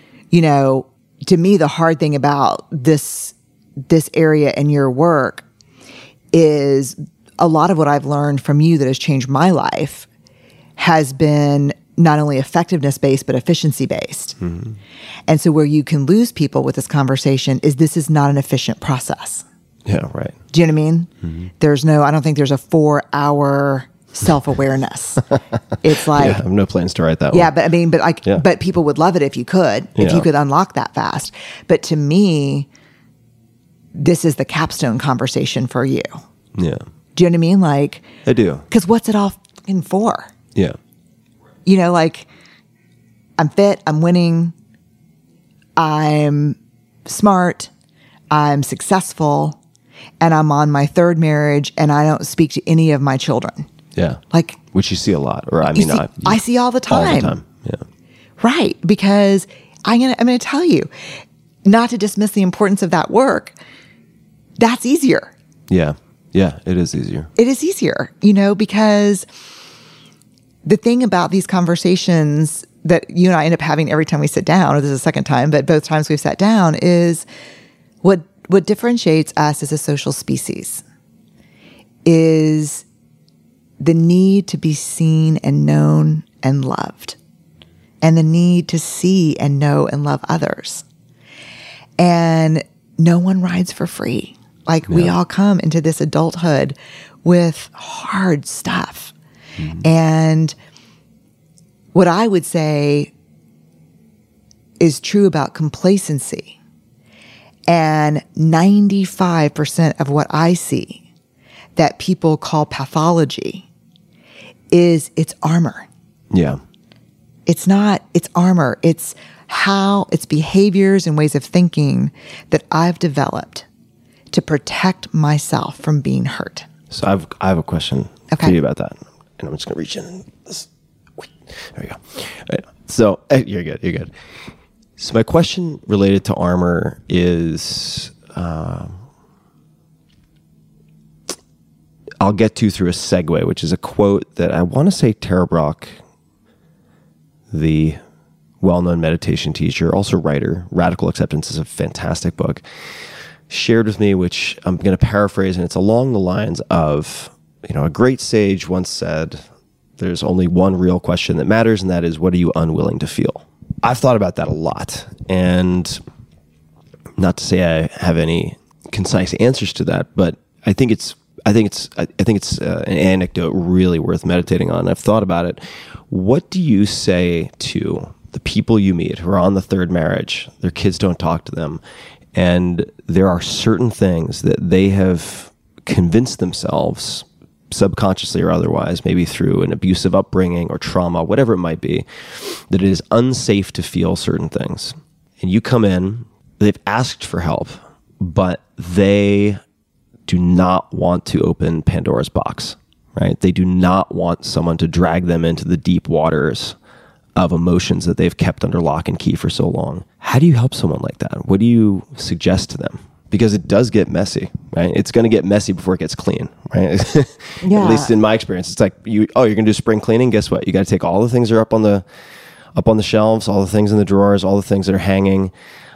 the hard thing about this area in your work is a lot of what I've learned from you that has changed my life has been not only effectiveness based, but efficiency based. Mm-hmm. And so where you can lose people with this conversation is this is not an efficient process. Yeah, right. Do you know what I mean? Mm-hmm. I don't think there's a 4-hour self-awareness. It's like, I have no plans to write that yeah, one. but I mean, but people would love it if you could unlock that fast. But to me, this is the capstone conversation for you. Yeah. Do you know what I mean? Like, I do. Because what's it all fucking for? Yeah. You know, like, I'm fit, I'm winning, I'm smart, I'm successful, and I'm on my third marriage, and I don't speak to any of my children. Yeah. Like, which you see a lot, or I mean, I see all the time. All the time. Yeah. Right. Because I'm gonna tell you, not to dismiss the importance of that work. That's easier. Yeah. Yeah. It is easier. It is easier, you know, because the thing about these conversations that you and I end up having every time we sit down, or this is the second time, but both times we've sat down, is what differentiates us as a social species is the need to be seen and known and loved, and the need to see and know and love others. And no one rides for free. Like, we all come into this adulthood with hard stuff. Mm-hmm. And what I would say is true about complacency, and 95% of what I see that people call pathology is it's armor. Yeah. It's not, it's armor. It's behaviors and ways of thinking that I've developed to protect myself from being hurt. So I have a question for you about that. And I'm just going to reach in. There we go. All right. So you're good. You're good. So my question related to armor is, I'll get to through a segue, which is a quote that I want to say Tara Brach, the well-known meditation teacher, also writer, Radical Acceptance is a fantastic book, shared with me, which I'm going to paraphrase, and it's along the lines of, a great sage once said, there's only one real question that matters, and that is, what are you unwilling to feel? I've thought about that a lot, and not to say I have any concise answers to that, but I think it's an anecdote really worth meditating on. I've thought about it. What do you say to the people you meet who are on the third marriage? Their kids don't talk to them, and there are certain things that they have convinced themselves, subconsciously or otherwise, maybe through an abusive upbringing or trauma, whatever it might be, that it is unsafe to feel certain things. And you come in, they've asked for help, but they do not want to open Pandora's box, right? They do not want someone to drag them into the deep waters of emotions that they've kept under lock and key for so long. How do you help someone like that? What do you suggest to them? Because it does get messy, right? It's going to get messy before it gets clean, right? Yeah. At least in my experience, it's like you're going to do spring cleaning. Guess what? You got to take all the things that are up on the shelves, all the things in the drawers, all the things that are hanging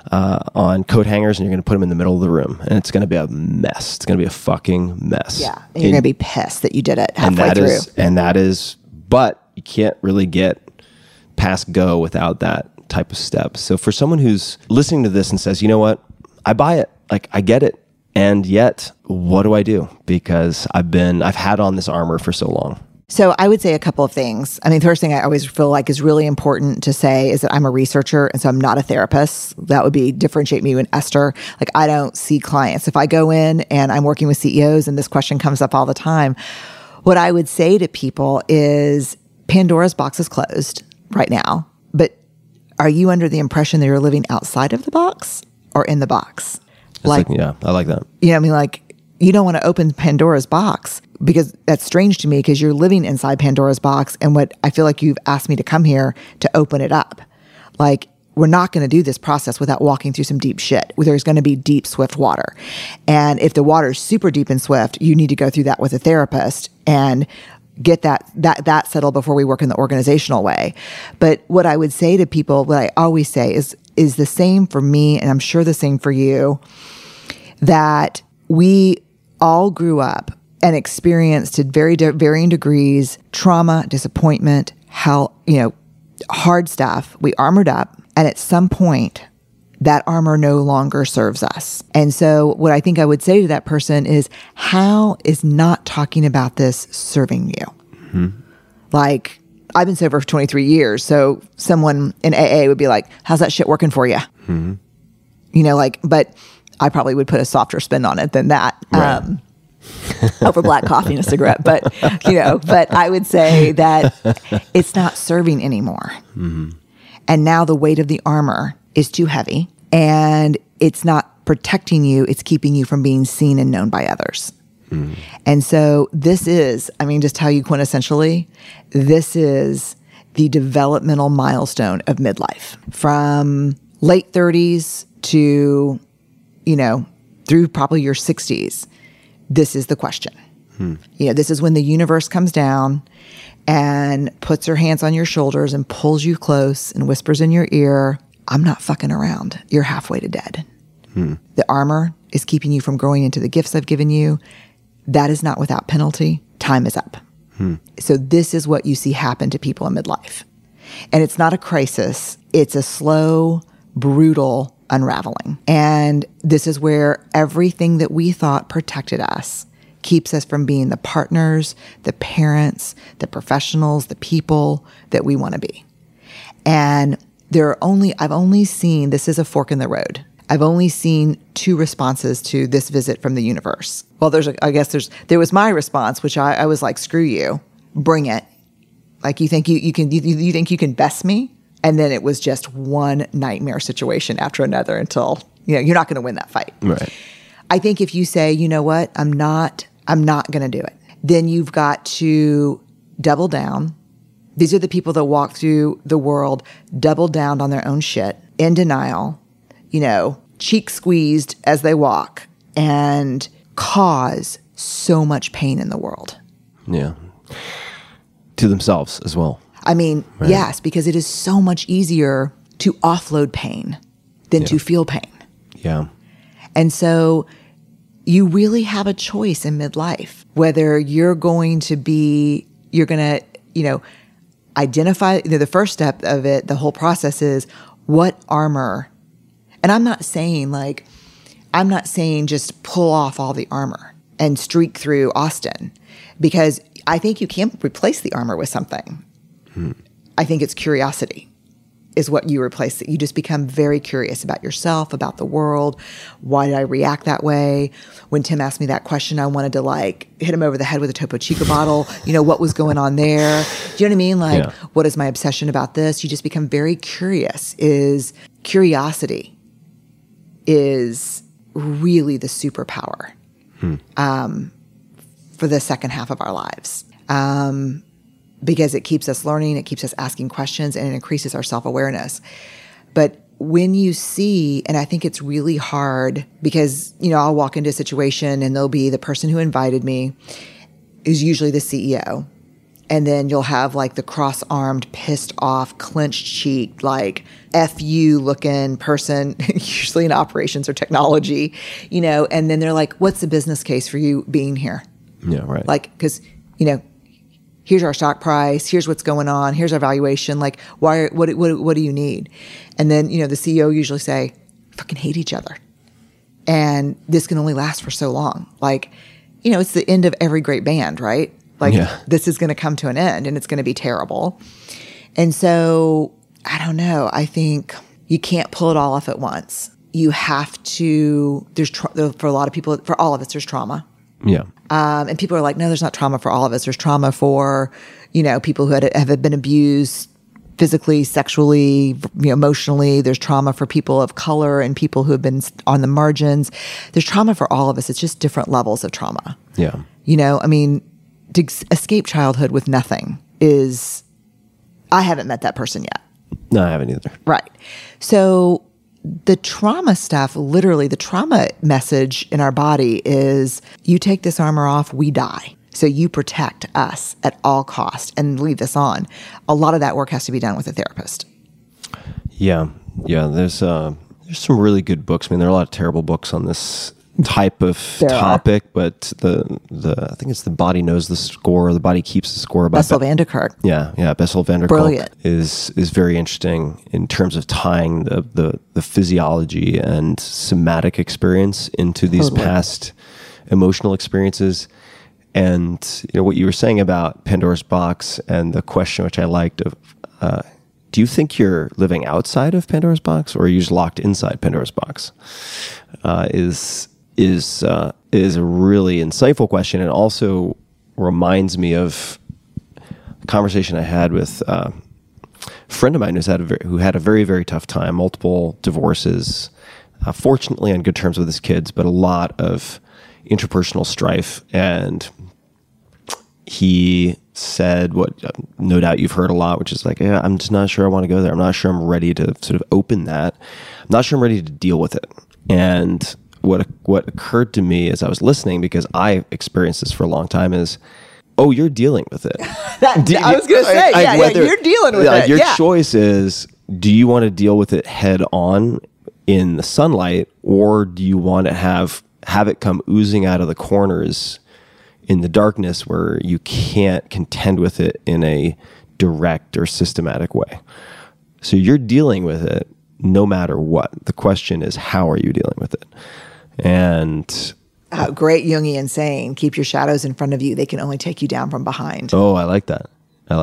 on coat hangers, and you're going to put them in the middle of the room, and it's going to be a mess. It's going to be a fucking mess. Yeah, and you're going to be pissed that you did it halfway through. But you can't really get past go without that type of step. So for someone who's listening to this and says, you know what, I buy it, like I get it, and yet what do I do? Because I've had on this armor for so long. So I would say a couple of things. I mean, the first thing I always feel like is really important to say is that I'm a researcher, and so I'm not a therapist. That would differentiate me and Esther. Like, I don't see clients. If I go in and I'm working with CEOs and this question comes up all the time, what I would say to people is Pandora's box is closed right now, but are you under the impression that you're living outside of the box or in the box? Yeah, I like that. You know what I mean? Like, you don't want to open Pandora's box, because that's strange to me, because you're living inside Pandora's box. And what I feel like you've asked me to come here to open it up. Like, we're not going to do this process without walking through some deep shit. There's going to be deep, swift water. And if the water is super deep and swift, you need to go through that with a therapist and get that settled before we work in the organizational way. But what I would say to people, what I always say is the same for me, and I'm sure the same for you, that we all grew up and experienced to varying degrees trauma, disappointment, hard stuff. We armored up, and at some point, that armor no longer serves us. And so what I think I would say to that person is, how is not talking about this serving you? Mm-hmm. Like, I've been sober for 23 years, so someone in AA would be like, how's that shit working for you? Mm-hmm. But I probably would put a softer spin on it than that. Right. Over black coffee and a cigarette. But I would say that it's not serving anymore. Mm-hmm. And now the weight of the armor is too heavy, and it's not protecting you. It's keeping you from being seen and known by others. Mm. And so this is, just tell you quintessentially, this is the developmental milestone of midlife. From late 30s to, through probably your 60s, this is the question. This is when the universe comes down and puts her hands on your shoulders and pulls you close and whispers in your ear, I'm not fucking around. You're halfway to dead. The armor is keeping you from growing into the gifts I've given you. That is not without penalty. Time is up. So this is what you see happen to people in midlife. And it's not a crisis. It's a slow, brutal unraveling. And this is where everything that we thought protected us keeps us from being the partners, the parents, the professionals, the people that we want to be. And I've only seen, this is a fork in the road. I've only seen 2 responses to this visit from the universe. Well, there was my response, which I was like, screw you, bring it. Like, you think you can best me? And then it was just one nightmare situation after another until, you're not going to win that fight. Right. I think if you say, you know what, I'm not going to do it, then you've got to double down. These are the people that walk through the world, double down on their own shit, in denial, cheek squeezed as they walk, and cause so much pain in the world. Yeah. To themselves as well. Right. Yes, because it is so much easier to offload pain than to feel pain. Yeah. And so you really have a choice in midlife, whether you're going to, identify, the first step of it, the whole process is what armor. And I'm not saying just pull off all the armor and streak through Austin, because I think you can replace the armor with something. I think it's curiosity is what you replace it. You just become very curious about yourself, about the world. Why did I react that way? When Tim asked me that question, I wanted to hit him over the head with a Topo Chico bottle. What was going on there? Do you know what I mean? What is my obsession about this? You just become very curious. Curiosity is really the superpower for the second half of our lives. Because it keeps us learning, it keeps us asking questions, and it increases our self-awareness. But when you see, and I think it's really hard because, I'll walk into a situation and there'll be the person who invited me is usually the CEO. And then you'll have the cross-armed, pissed off, clenched cheek, F you looking person, usually in operations or technology, and then they're like, what's the business case for you being here? Yeah, right. Because, here's our stock price, here's what's going on, here's our valuation, what do you need? And then, the CEO usually say, fucking hate each other. And this can only last for so long. It's the end of every great band, right? This is going to come to an end and it's going to be terrible. And so, I don't know, I think you can't pull it all off at once. You have to, for a lot of people, for all of us, there's trauma. Yeah. And people are like, no, there's not trauma for all of us. There's trauma for, people who have been abused physically, sexually, emotionally. There's trauma for people of color and people who have been on the margins. There's trauma for all of us. It's just different levels of trauma. Yeah. To escape childhood with nothing I haven't met that person yet. No, I haven't either. Right. So the trauma stuff, literally the trauma message in our body is you take this armor off, we die. So you protect us at all costs and leave this on. A lot of that work has to be done with a therapist. Yeah. Yeah. There's some really good books. There are a lot of terrible books on this type of There are. topic, but the I think it's the body knows the score, or the body keeps the score about Bessel van der Kolk. Bessel van der Brilliant. Kolk is very interesting in terms of tying the physiology and somatic experience into these Totally. past emotional experiences. And what you were saying about Pandora's box and the question, which I liked, of do you think you're living outside of Pandora's box, or are you just locked inside Pandora's box? Is a really insightful question, and also reminds me of a conversation I had with a friend of mine who had a very, very tough time, multiple divorces, fortunately on good terms with his kids, but a lot of interpersonal strife. And he said what no doubt you've heard a lot, which is like, yeah, I'm just not sure I want to go there. I'm not sure I'm ready to sort of open that. I'm not sure I'm ready to deal with it. And what occurred to me as I was listening, because I experienced this for a long time, is, oh, you're dealing with it. I was going to say, you're dealing with it. Your choice is, do you want to deal with it head on in the sunlight, or do you want to have it come oozing out of the corners in the darkness where you can't contend with it in a direct or systematic way? So you're dealing with it no matter what. The question is, how are you dealing with it? And great Jungian saying, keep your shadows in front of you. They can only take you down from behind. oh, I like that.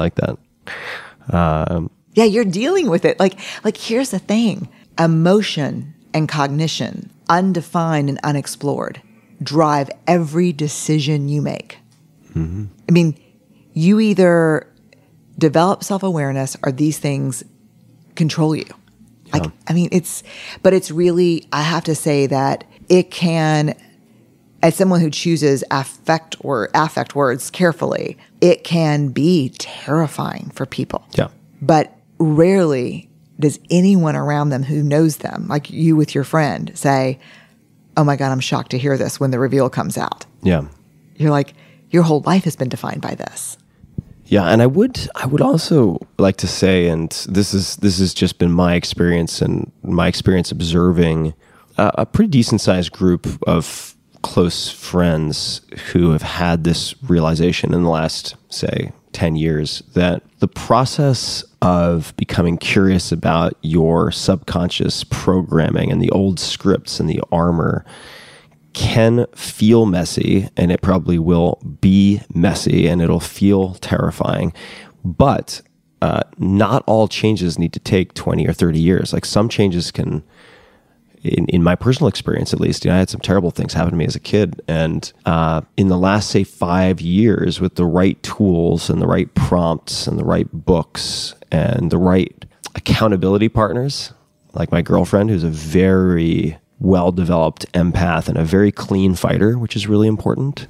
Yeah, you're dealing with it. Like here's the thing. Emotion and cognition, undefined and unexplored, drive every decision you make. Mm-hmm. I mean, you either develop self-awareness or these things control you. Yeah. It's really, I have to say that it can, as someone who chooses affect words carefully, it can be terrifying for people. Yeah. But rarely does anyone around them who knows them, like you with your friend, say, oh my God, I'm shocked to hear this when the reveal comes out. Yeah. You're like, your whole life has been defined by this. Yeah, and I would also like to say, and this has just been my experience observing a pretty decent sized group of close friends who have had this realization in the last, say, 10 years, that the process of becoming curious about your subconscious programming and the old scripts and the armor can feel messy, and it probably will be messy, and it'll feel terrifying. But not all changes need to take 20 or 30 years. Like, some changes can, in my personal experience at least, I had some terrible things happen to me as a kid. And in the last, say, 5 years, with the right tools and the right prompts and the right books and the right accountability partners, like my girlfriend, who's a very well-developed empath and a very clean fighter, which is really important.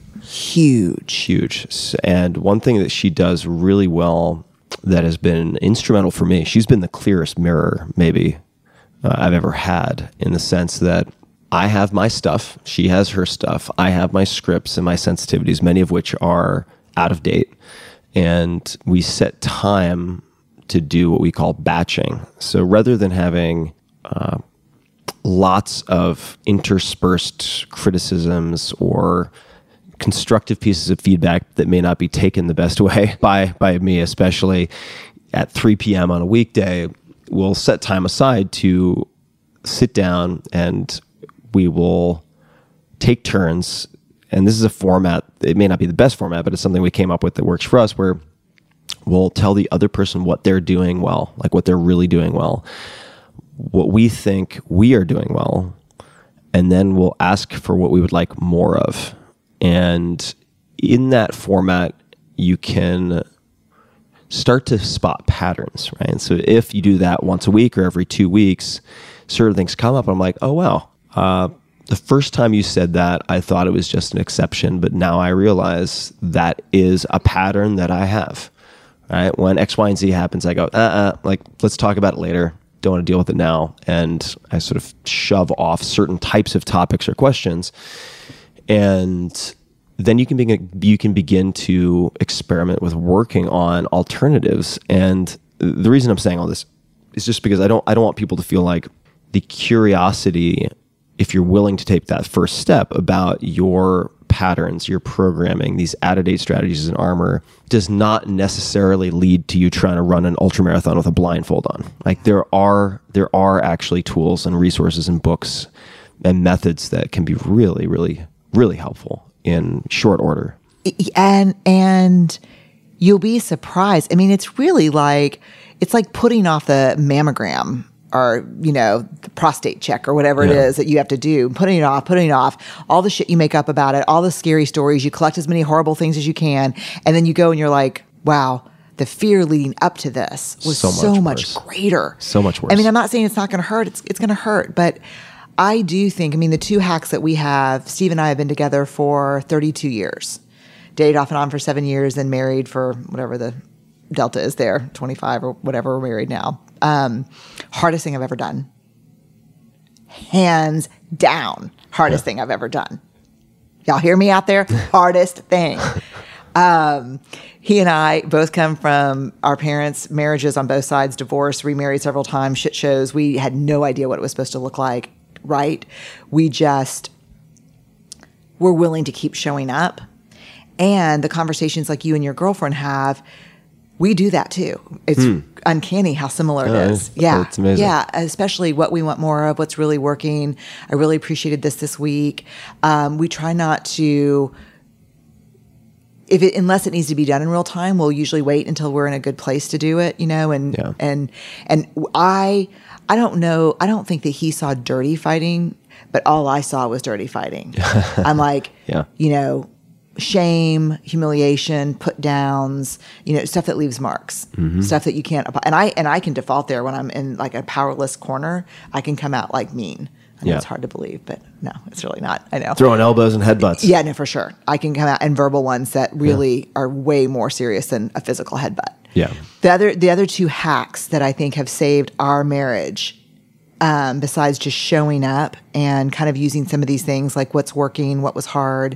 Huge. And one thing that she does really well that has been instrumental for me, she's been the clearest mirror maybe I've ever had, in the sense that I have my stuff, she has her stuff, I have my scripts and my sensitivities, many of which are out of date. And we set time to do what we call batching. So rather than having lots of interspersed criticisms or constructive pieces of feedback that may not be taken the best way by me, especially at 3 p.m. on a weekday, we'll set time aside to sit down and we will take turns. And this is a format, it may not be the best format, but it's something we came up with that works for us, where we'll tell the other person what they're doing well, like what they're really doing well, what we think we are doing well, and then we'll ask for what we would like more of. And in that format, you can start to spot patterns, right? So if you do that once a week or every 2 weeks, certain things come up, and I'm like, oh, wow. The first time you said that, I thought it was just an exception, but now I realize that is a pattern that I have, right? When X, Y, and Z happens, I go, like, let's talk about it later. Don't want to deal with it now. And I sort of shove off certain types of topics or questions. And then you can begin to experiment with working on alternatives. And the reason I'm saying all this is just because I don't want people to feel like the curiosity if you're willing to take that first step about your patterns, your programming, these out-of-date strategies in Armour does not necessarily lead to you trying to run an ultramarathon with a blindfold on. Like there are actually tools and resources and books and methods that can be really, really, really helpful in short order. And you'll be surprised. I mean, it's really like, it's like putting off the mammogram or, the prostate check or whatever it is that you have to do, putting it off, all the shit you make up about it, all the scary stories, you collect as many horrible things as you can. And then you go and you're like, wow, the fear leading up to this was so much greater. So much worse. I mean, I'm not saying it's not going to hurt. It's going to hurt. But I do think, the two hacks that we have, Steve and I have been together for 32 years, dated off and on for 7 years, and married for whatever the delta is there, 25 or whatever we're married now. Hardest thing I've ever done. Hands down, hardest thing I've ever done. Y'all hear me out there? Hardest thing. He and I both come from our parents' marriages on both sides, divorced, remarried several times, shit shows. We had no idea what it was supposed to look like, right? We just were willing to keep showing up. And the conversations like you and your girlfriend have, we do that too. It's uncanny how similar it is. Yeah. It's amazing. Yeah. Especially what we want more of, what's really working. I really appreciated this week. We try not to, unless it needs to be done in real time, we'll usually wait until we're in a good place to do it, and I don't know. I don't think that he saw dirty fighting, but all I saw was dirty fighting. I'm like, shame, humiliation, put downs, stuff that leaves marks, stuff that you can't, and I can default there when I'm in like a powerless corner. I can come out like mean. I know it's hard to believe, but no, it's really not. I know. Throwing elbows and headbutts. Yeah, no, for sure. I can come out in verbal ones that really are way more serious than a physical headbutt. Yeah. The other two hacks that I think have saved our marriage, besides just showing up and kind of using some of these things like what's working, what was hard,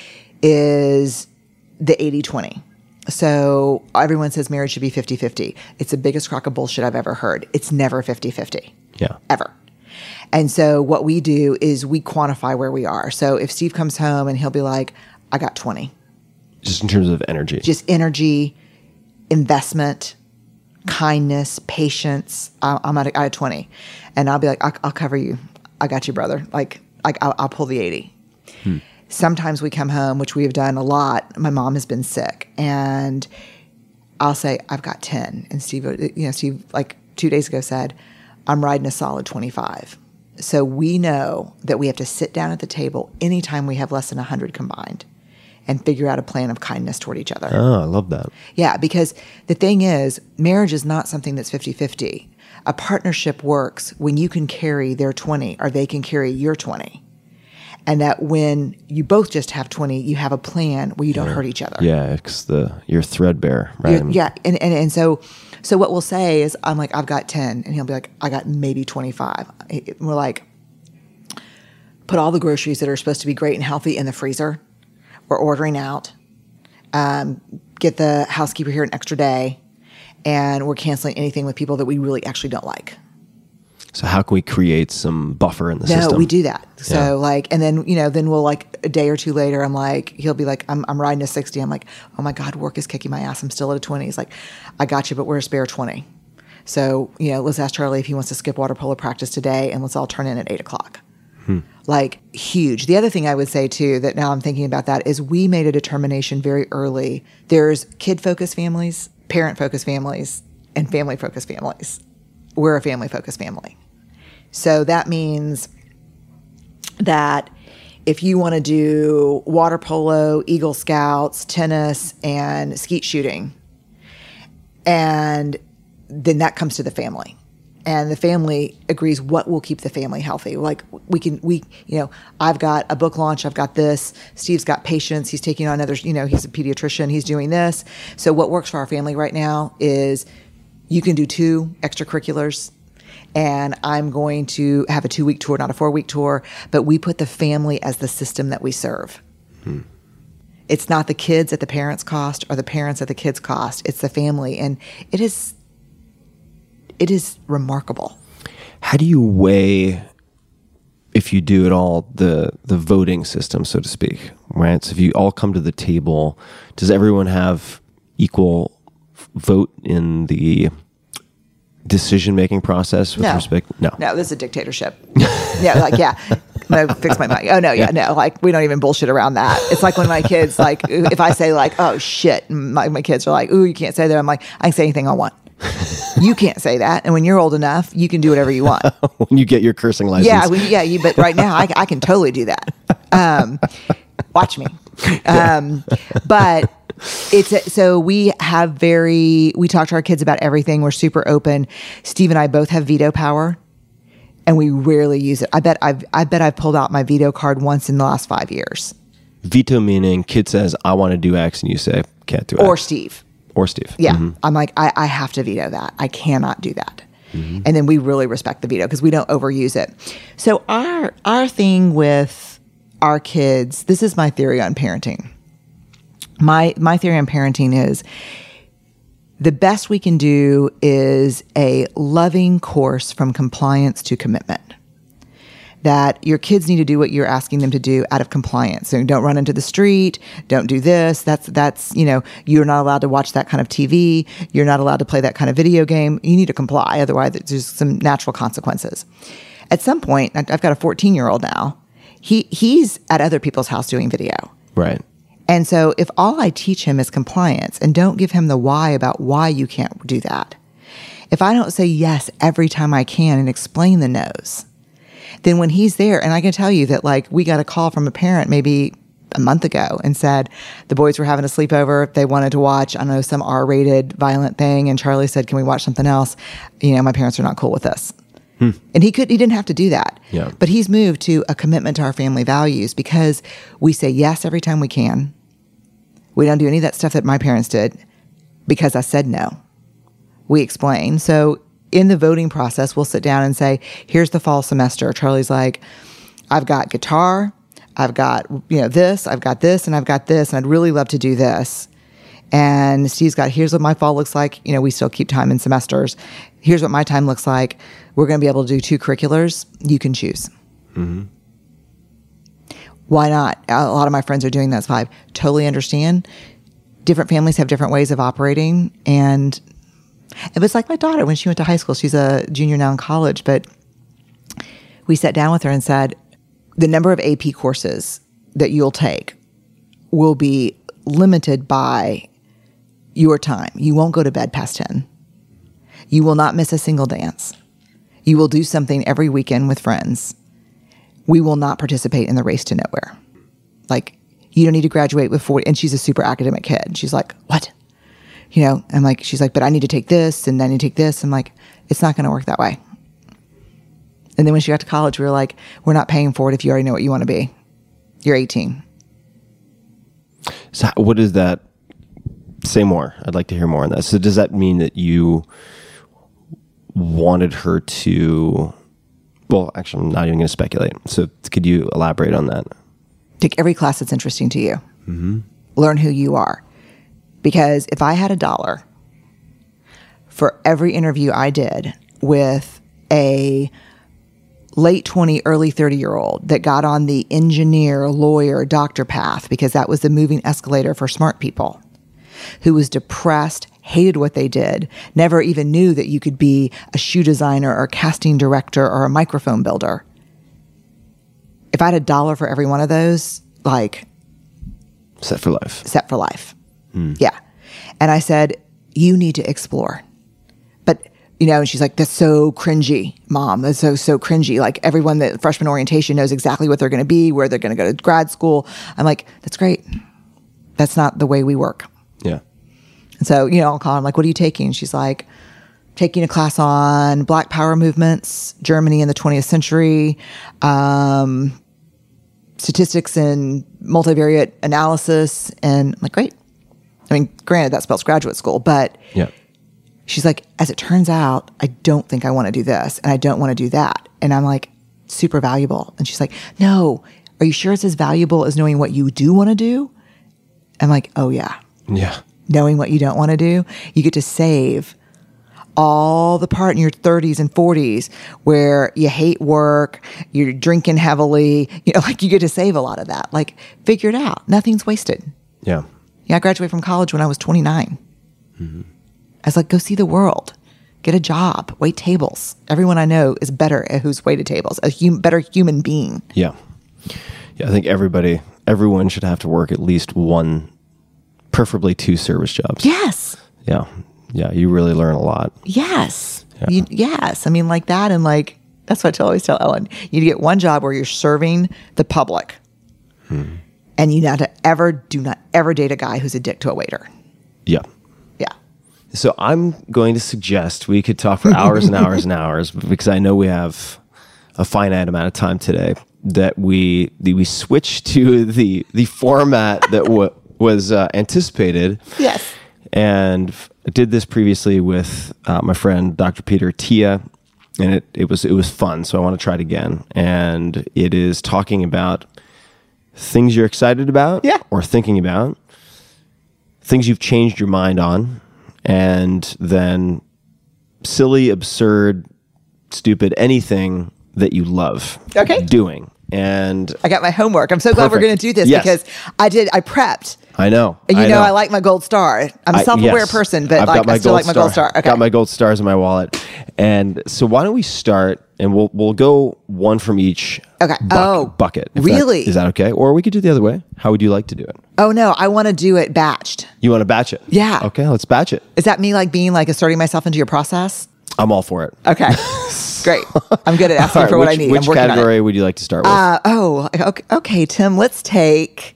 is the 80-20. So everyone says marriage should be 50-50. It's the biggest crock of bullshit I've ever heard. It's never 50-50. Yeah. Ever. And so what we do is we quantify where we are. So if Steve comes home and he'll be like, I got 20. Just in terms of energy. Just energy, investment, kindness, patience. I'm at 20. And I'll be like, I'll cover you. I got you, brother. I'll pull the 80. Sometimes we come home, which we have done a lot. My mom has been sick, and I'll say, I've got 10. And Steve, like 2 days ago said, I'm riding a solid 25. So we know that we have to sit down at the table anytime we have less than 100 combined and figure out a plan of kindness toward each other. Oh, I love that. Yeah, because the thing is, marriage is not something that's 50-50. A partnership works when you can carry their 20 or they can carry your 20. And that when you both just have 20, you have a plan where you don't hurt each other. Yeah, because you're threadbare, right? And so what we'll say is, I'm like, I've got 10. And he'll be like, I got maybe 25. We're like, put all the groceries that are supposed to be great and healthy in the freezer. We're ordering out. Get the housekeeper here an extra day. And we're canceling anything with people that we really actually don't like. So how can we create some buffer in the system? No, we do that. So and then, then we'll like a day or two later, I'm like, he'll be like, I'm riding a 60. I'm like, oh my God, work is kicking my ass. I'm still at a 20. He's like, I got you, but we're a spare 20. So, let's ask Charlie if he wants to skip water polo practice today and let's all turn in at 8:00. Like huge. The other thing I would say too, that now I'm thinking about that, is we made a determination very early. There's kid-focused families, parent-focused families, and family-focused families. We're a family-focused family. So that means that if you want to do water polo, Eagle Scouts, tennis, and skeet shooting, and then that comes to the family. And the family agrees what will keep the family healthy. Like I've got a book launch, I've got this, Steve's got patients, he's taking on others, he's a pediatrician, he's doing this. So what works for our family right now is you can do 2 extracurriculars, and I'm going to have a 2-week tour, not a 4-week tour, but we put the family as the system that we serve. It's not the kids at the parents' cost or the parents at the kids' cost. It's the family. And it is remarkable. How do you weigh if you do it all, the voting system, so to speak, right? So if you all come to the table, does everyone have equal vote in the decision-making process with respect? No, this is a dictatorship. No, fix my mic. Oh no, no, like we don't even bullshit around that. It's like when my kids, like, if I say like, oh shit, my kids are like, ooh, you can't say that. I'm like, I can say anything I want. You can't say that. And when you're old enough, you can do whatever you want. When you get your cursing license. But right now I can totally do that. Watch me. But so we talk to our kids about everything. We're super open. Steve and I both have veto power, and we rarely use it. I bet I've pulled out my veto card once in the last 5 years. Veto meaning kid says, I want to do X, and you say, can't do X. Or Steve. Yeah. Mm-hmm. I'm like, I have to veto that. I cannot do that. Mm-hmm. And then we really respect the veto because we don't overuse it. So our thing with our kids, this is my theory on parenting. My theory on parenting is the best we can do is a loving course from compliance to commitment. That your kids need to do what you're asking them to do out of compliance. So don't run into the street. Don't do this. That's you're not allowed to watch that kind of TV. You're not allowed to play that kind of video game. You need to comply. Otherwise, there's some natural consequences. At some point, I've got a 14-year-old now. He's at other people's house doing video. Right. And so if all I teach him is compliance and don't give him the why about why you can't do that, if I don't say yes every time I can and explain the no's, then when he's there, and I can tell you that like we got a call from a parent maybe a month ago and said the boys were having a sleepover. They wanted to watch, I don't know, some R-rated violent thing. And Charlie said, can we watch something else? My parents are not cool with this. And he didn't have to do that. Yeah. But he's moved to a commitment to our family values because we say yes every time we can. We don't do any of that stuff that my parents did because I said no. We explain. So in the voting process, we'll sit down and say, here's the fall semester. Charlie's like, I've got guitar, I've got, this, I've got this, and I've got this, and I'd really love to do this. And Steve's got, here's what my fall looks like. We still keep time in semesters. Here's what my time looks like. We're going to be able to do 2 curriculars. You can choose. Mm-hmm. Why not? A lot of my friends are doing that. 5. Totally understand. Different families have different ways of operating. And it was like my daughter when she went to high school. She's a junior now in college. But we sat down with her and said, the number of AP courses that you'll take will be limited by your time. You won't go to bed past 10. You will not miss a single dance. You will do something every weekend with friends. We will not participate in the race to nowhere. Like, you don't need to graduate with 40. And she's a super academic kid. She's like, what? I'm like, she's like, but I need to take this and I need to take this. I'm like, it's not going to work that way. And then when she got to college, we were like, we're not paying for it if you already know what you want to be. You're 18. So what is that? Say more. I'd like to hear more on that. So does that mean that you wanted her to, well, actually, I'm not even going to speculate. So could you elaborate on that? Take every class that's interesting to you. Mm-hmm. Learn who you are. Because if I had $1 for every interview I did with a late 20, early 30-year-old that got on the engineer, lawyer, doctor path, because that was the moving escalator for smart people, who was depressed, hated what they did, never even knew that you could be a shoe designer or a casting director or a microphone builder. If I had $1 for every one of those, like... Set for life. Set for life. Yeah. And I said, you need to explore. But, and she's like, that's so cringy, Mom. That's so cringy. Like, everyone that freshman orientation knows exactly what they're going to be, where they're going to go to grad school. I'm like, that's great. That's not the way we work. Yeah. And so, I'll call her. I'm like, what are you taking? She's like, taking a class on Black Power movements, Germany in the 20th century, statistics and multivariate analysis. And I'm like, great. I mean, granted, that spells graduate school, but yeah. She's like, as it turns out, I don't think I want to do this and I don't want to do that. And I'm like, super valuable. And she's like, no, are you sure it's as valuable as knowing what you do want to do? I'm like, oh yeah. Yeah. Knowing what you don't want to do, you get to save all the part in your 30s and 40s where you hate work, you're drinking heavily, like you get to save a lot of that. Like, figure it out. Nothing's wasted. Yeah. Yeah, I graduated from college when I was 29. I was like, go see the world. Get a job. Wait tables. Everyone I know is better at who's waited tables. Better human being. Yeah. Yeah, I think everyone should have to work at least one, preferably 2 service jobs. Yes. Yeah. Yeah, you really learn a lot. Yes. Yeah. Yes. I mean, like that. And like, that's what I always tell Ellen. You get one job where you're serving the public. And you do not ever date a guy who's a dick to a waiter. Yeah. Yeah. So I'm going to suggest we could talk for hours and hours and hours, because I know we have a finite amount of time today, that we switch to the format that was anticipated. Yes. And I did this previously with my friend Dr. Peter Tia, and it was fun. So I want to try it again. And it is talking about things you're excited about, or thinking about, things you've changed your mind on, and then silly, absurd, stupid, anything that you love doing. And I got my homework. I'm so glad we're going to do this because I prepped. I know. And I like my gold star. I'm a self-aware person, but I still like my gold star. Okay. Got my gold stars in my wallet. And so why don't we start, and we'll go one from each bucket. Really? Is that okay? Or we could do it the other way. How would you like to do it? Oh, no. I want to do it batched. You want to batch it? Yeah. Okay, let's batch it. Is that me like being like asserting myself into your process? I'm all for it. Okay. Great. I'm good at asking for what I need. Which category would you like to start with? Okay, Tim, let's take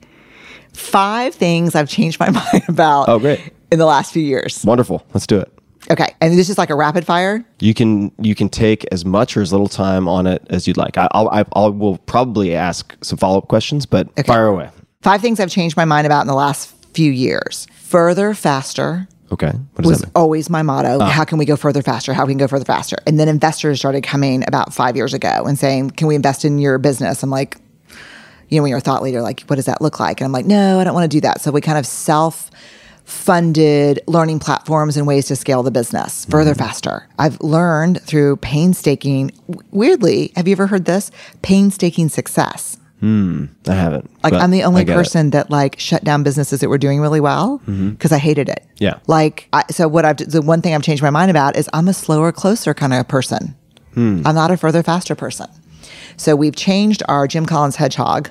5 things I've changed my mind about in the last few years. Wonderful. Let's do it. Okay. And this is like a rapid fire? You can take as much or as little time on it as you'd like. I will probably ask some follow-up questions, but fire away. 5 things I've changed my mind about in the last few years. Further, faster. Okay. What does was that mean? always my motto. How can we go further faster? How can we go further faster? And then investors started coming about 5 years ago and saying, can we invest in your business? I'm like, when you're a thought leader, like, what does that look like? And I'm like, no, I don't want to do that. So we kind of self-funded learning platforms and ways to scale the business further faster. I've learned through painstaking, weirdly, have you ever heard this? Painstaking success. I haven't. Like, I'm the only person that like shut down businesses that were doing really well because I hated it. Yeah. Like, the one thing I've changed my mind about is I'm a slower, closer kind of person. I'm not a further, faster person. So we've changed our Jim Collins hedgehog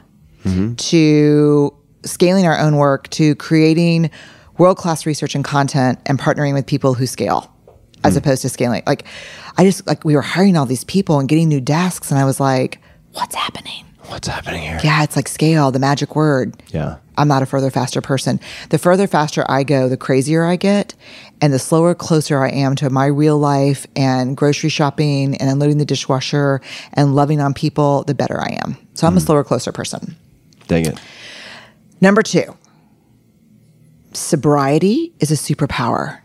to scaling our own work, to creating world-class research and content and partnering with people who scale as opposed to scaling. Like, we were hiring all these people and getting new desks, and I was like, what's happening? What's happening here? Yeah, it's like scale, the magic word. Yeah. I'm not a further, faster person. The further, faster I go, the crazier I get. And the slower, closer I am to my real life and grocery shopping and unloading the dishwasher and loving on people, the better I am. So I'm a slower, closer person. Dang it. Number 2, sobriety is a superpower.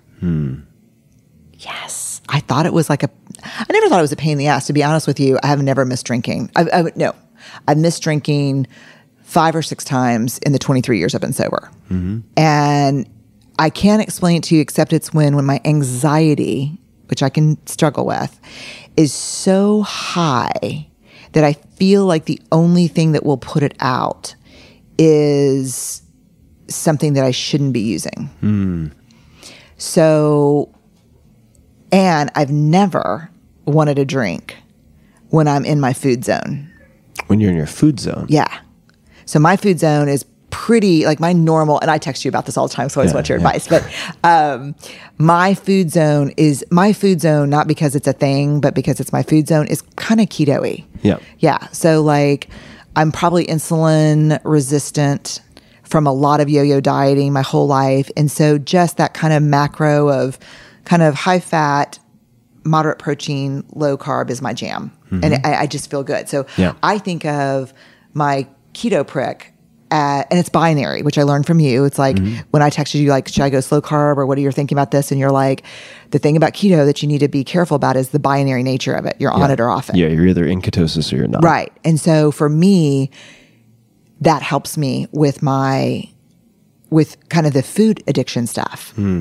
Yes. I thought it was I never thought it was a pain in the ass. To be honest with you, I have never missed drinking. No. I've missed drinking 5 or 6 times in the 23 years I've been sober. And I can't explain it to you except it's when my anxiety, which I can struggle with, is so high that I feel like the only thing that will put it out is something that I shouldn't be using. So, and I've never wanted a drink when I'm in my food zone. When you're in your food zone? Yeah. So my food zone is pretty, like my normal, and I text you about this all the time, so I always want your advice, but my food zone, not because it's a thing, but because it's my food zone, is kind of keto-y. Yeah. Yeah. So like, I'm probably insulin resistant from a lot of yo-yo dieting my whole life. And so just that kind of macro of kind of high fat, moderate protein, low carb is my jam. And I just feel good. So I think of my keto prick, and it's binary, which I learned from you. It's like when I texted you, like, should I go slow carb or what are you thinking about this? And you're like, the thing about keto that you need to be careful about is the binary nature of it. You're on it or off it. Yeah, you're either in ketosis or you're not. Right. And so for me, that helps me with kind of the food addiction stuff. Because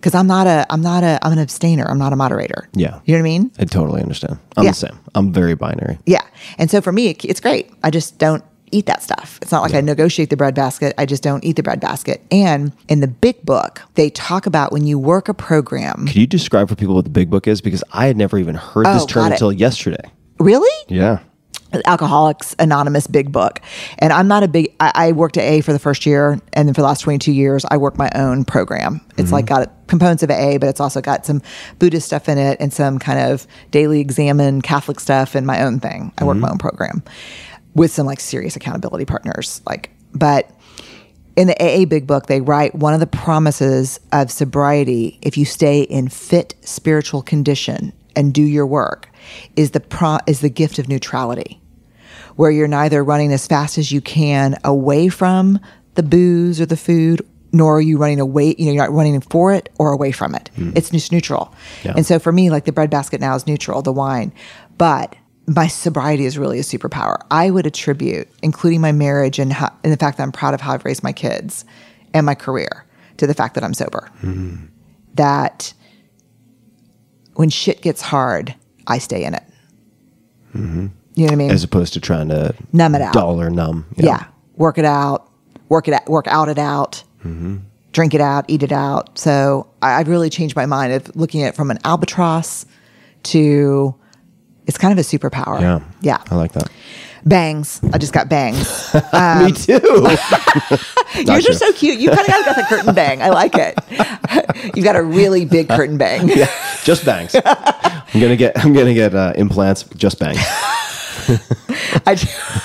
because I'm an abstainer. I'm not a moderator. Yeah. You know what I mean? I totally understand. I'm Yeah. the same. I'm very binary. Yeah. And so for me, it's great. I just don't eat that stuff. It's not like I negotiate the breadbasket. I just don't eat the breadbasket. And in the big book, they talk about when you work a program. Could you describe for people what the big book is? Because I had never even heard this term got it. until yesterday. Really? Yeah. Alcoholics Anonymous big book. And I'm not a big, I worked at AA for the first year. And then for the last 22 years, I work my own program. It's like got components of AA, but it's also got some Buddhist stuff in it and some kind of daily examine Catholic stuff and my own thing. I work my own program with some like serious accountability partners. But in the AA big book, they write one of the promises of sobriety, if you stay in fit spiritual condition and do your work, is the gift of neutrality, where you're neither running as fast as you can away from the booze or the food, nor are you running away, you're not running for it or away from it. It's just neutral. Yeah. And so for me, like the breadbasket now is neutral, the wine. But my sobriety is really a superpower. I would attribute, including my marriage and the fact that I'm proud of how I've raised my kids and my career, to the fact that I'm sober. That when shit gets hard, I stay in it. You know what I mean? As opposed to trying to Numb it out. dull or numb. Yeah. Work it out, work out it out, drink it out, eat it out. So I've really changed my mind of looking at it from an albatross to, it's kind of a superpower. Yeah. Yeah. I like that. Bangs. I just got bangs. Me too. Yours are so cute. You kind of got the curtain bang. I like it. You've got a really big curtain bang. Yeah. Just bangs. I'm gonna get implants. Just bangs. That's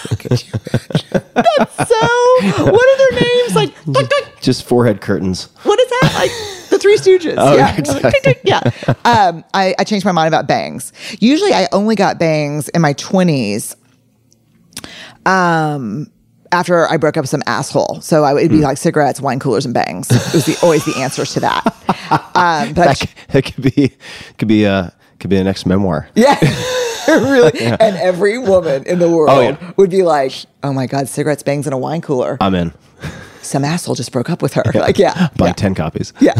so. What are their names? Like, Just forehead curtains. what is that? Like the Three Stooges. Oh, yeah, exactly. yeah. I changed my mind about bangs. Usually, I only got bangs in my 20s. After I broke up with some asshole, so it'd be like cigarettes, wine coolers, and bangs. It was always the answers to that. But That could be the next memoir. yeah. Really, and every woman in the world yeah. would be like, "Oh my God, cigarettes, bangs, and a wine cooler." I'm in. Some asshole just broke up with her. Like, yeah, Buy yeah. 10 copies. Yeah.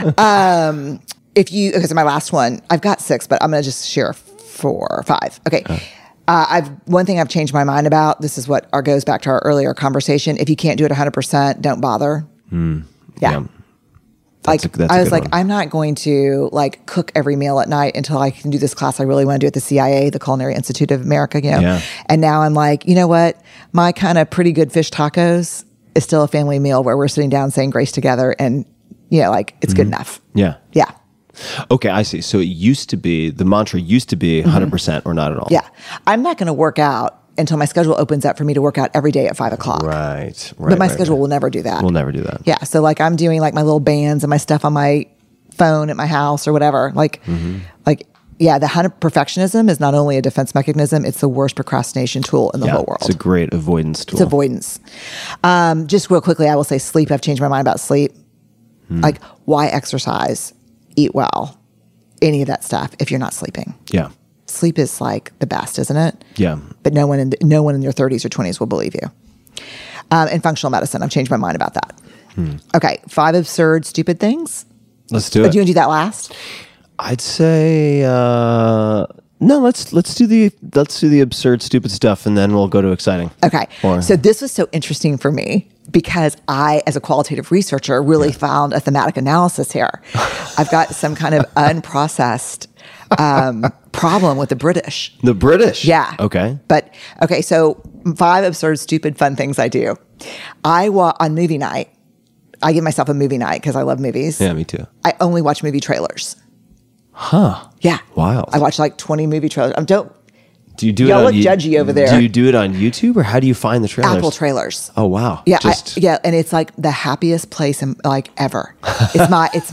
Okay, so my last one, I've got 6, but I'm going to just share 4 or 5. Okay. One thing I've changed my mind about, this is what goes back to our earlier conversation. If you can't do it 100%, don't bother. Yeah. That's a I was good like, one. I'm not going to like cook every meal at night until I can do this class I really want to do at the CIA, the Culinary Institute of America, you know? Yeah. And now I'm like, you know what? My kind of pretty good fish tacos is still a family meal where we're sitting down saying grace together and, you know, like it's good enough. Yeah. Yeah. Okay, I see. So the mantra used to be 100% or not at all. Yeah. I'm not going to work out until my schedule opens up for me to work out every day at 5 o'clock. Right. But my schedule will never do that. We'll never do that. Yeah. So like I'm doing like my little bands and my stuff on my phone at my house or whatever. Like, yeah, the 100 perfectionism is not only a defense mechanism, it's the worst procrastination tool in the whole world. It's a great avoidance tool. It's avoidance. Just real quickly, I will say sleep. I've changed my mind about sleep. Like why exercise, eat well, any of that stuff if you're not sleeping. Yeah. Sleep is like the best, isn't it? Yeah. But no one in your 30s or 20s will believe you. In functional medicine, I've changed my mind about that. Okay, 5 absurd, stupid things. Let's do Do it. you want to do that last? I'd say no. Let's do the absurd, stupid stuff, and then we'll go to exciting. Okay. Or- So this was so interesting for me because I, as a qualitative researcher, really found a thematic analysis here. I've got some kind of unprocessed problem with the British. The British. Yeah. Okay. But okay, so 5 absurd, stupid, fun things I do. On movie night, I give myself a movie night because I love movies. Yeah, me too. I only watch movie trailers. Huh. Yeah. Wild. I watch like 20 movie trailers. Do you do Y'all it on look judgy over there. Do you do it on YouTube or how do you find the trailers? Apple trailers. Oh wow. Yeah, Just and it's like the happiest place in like ever. It's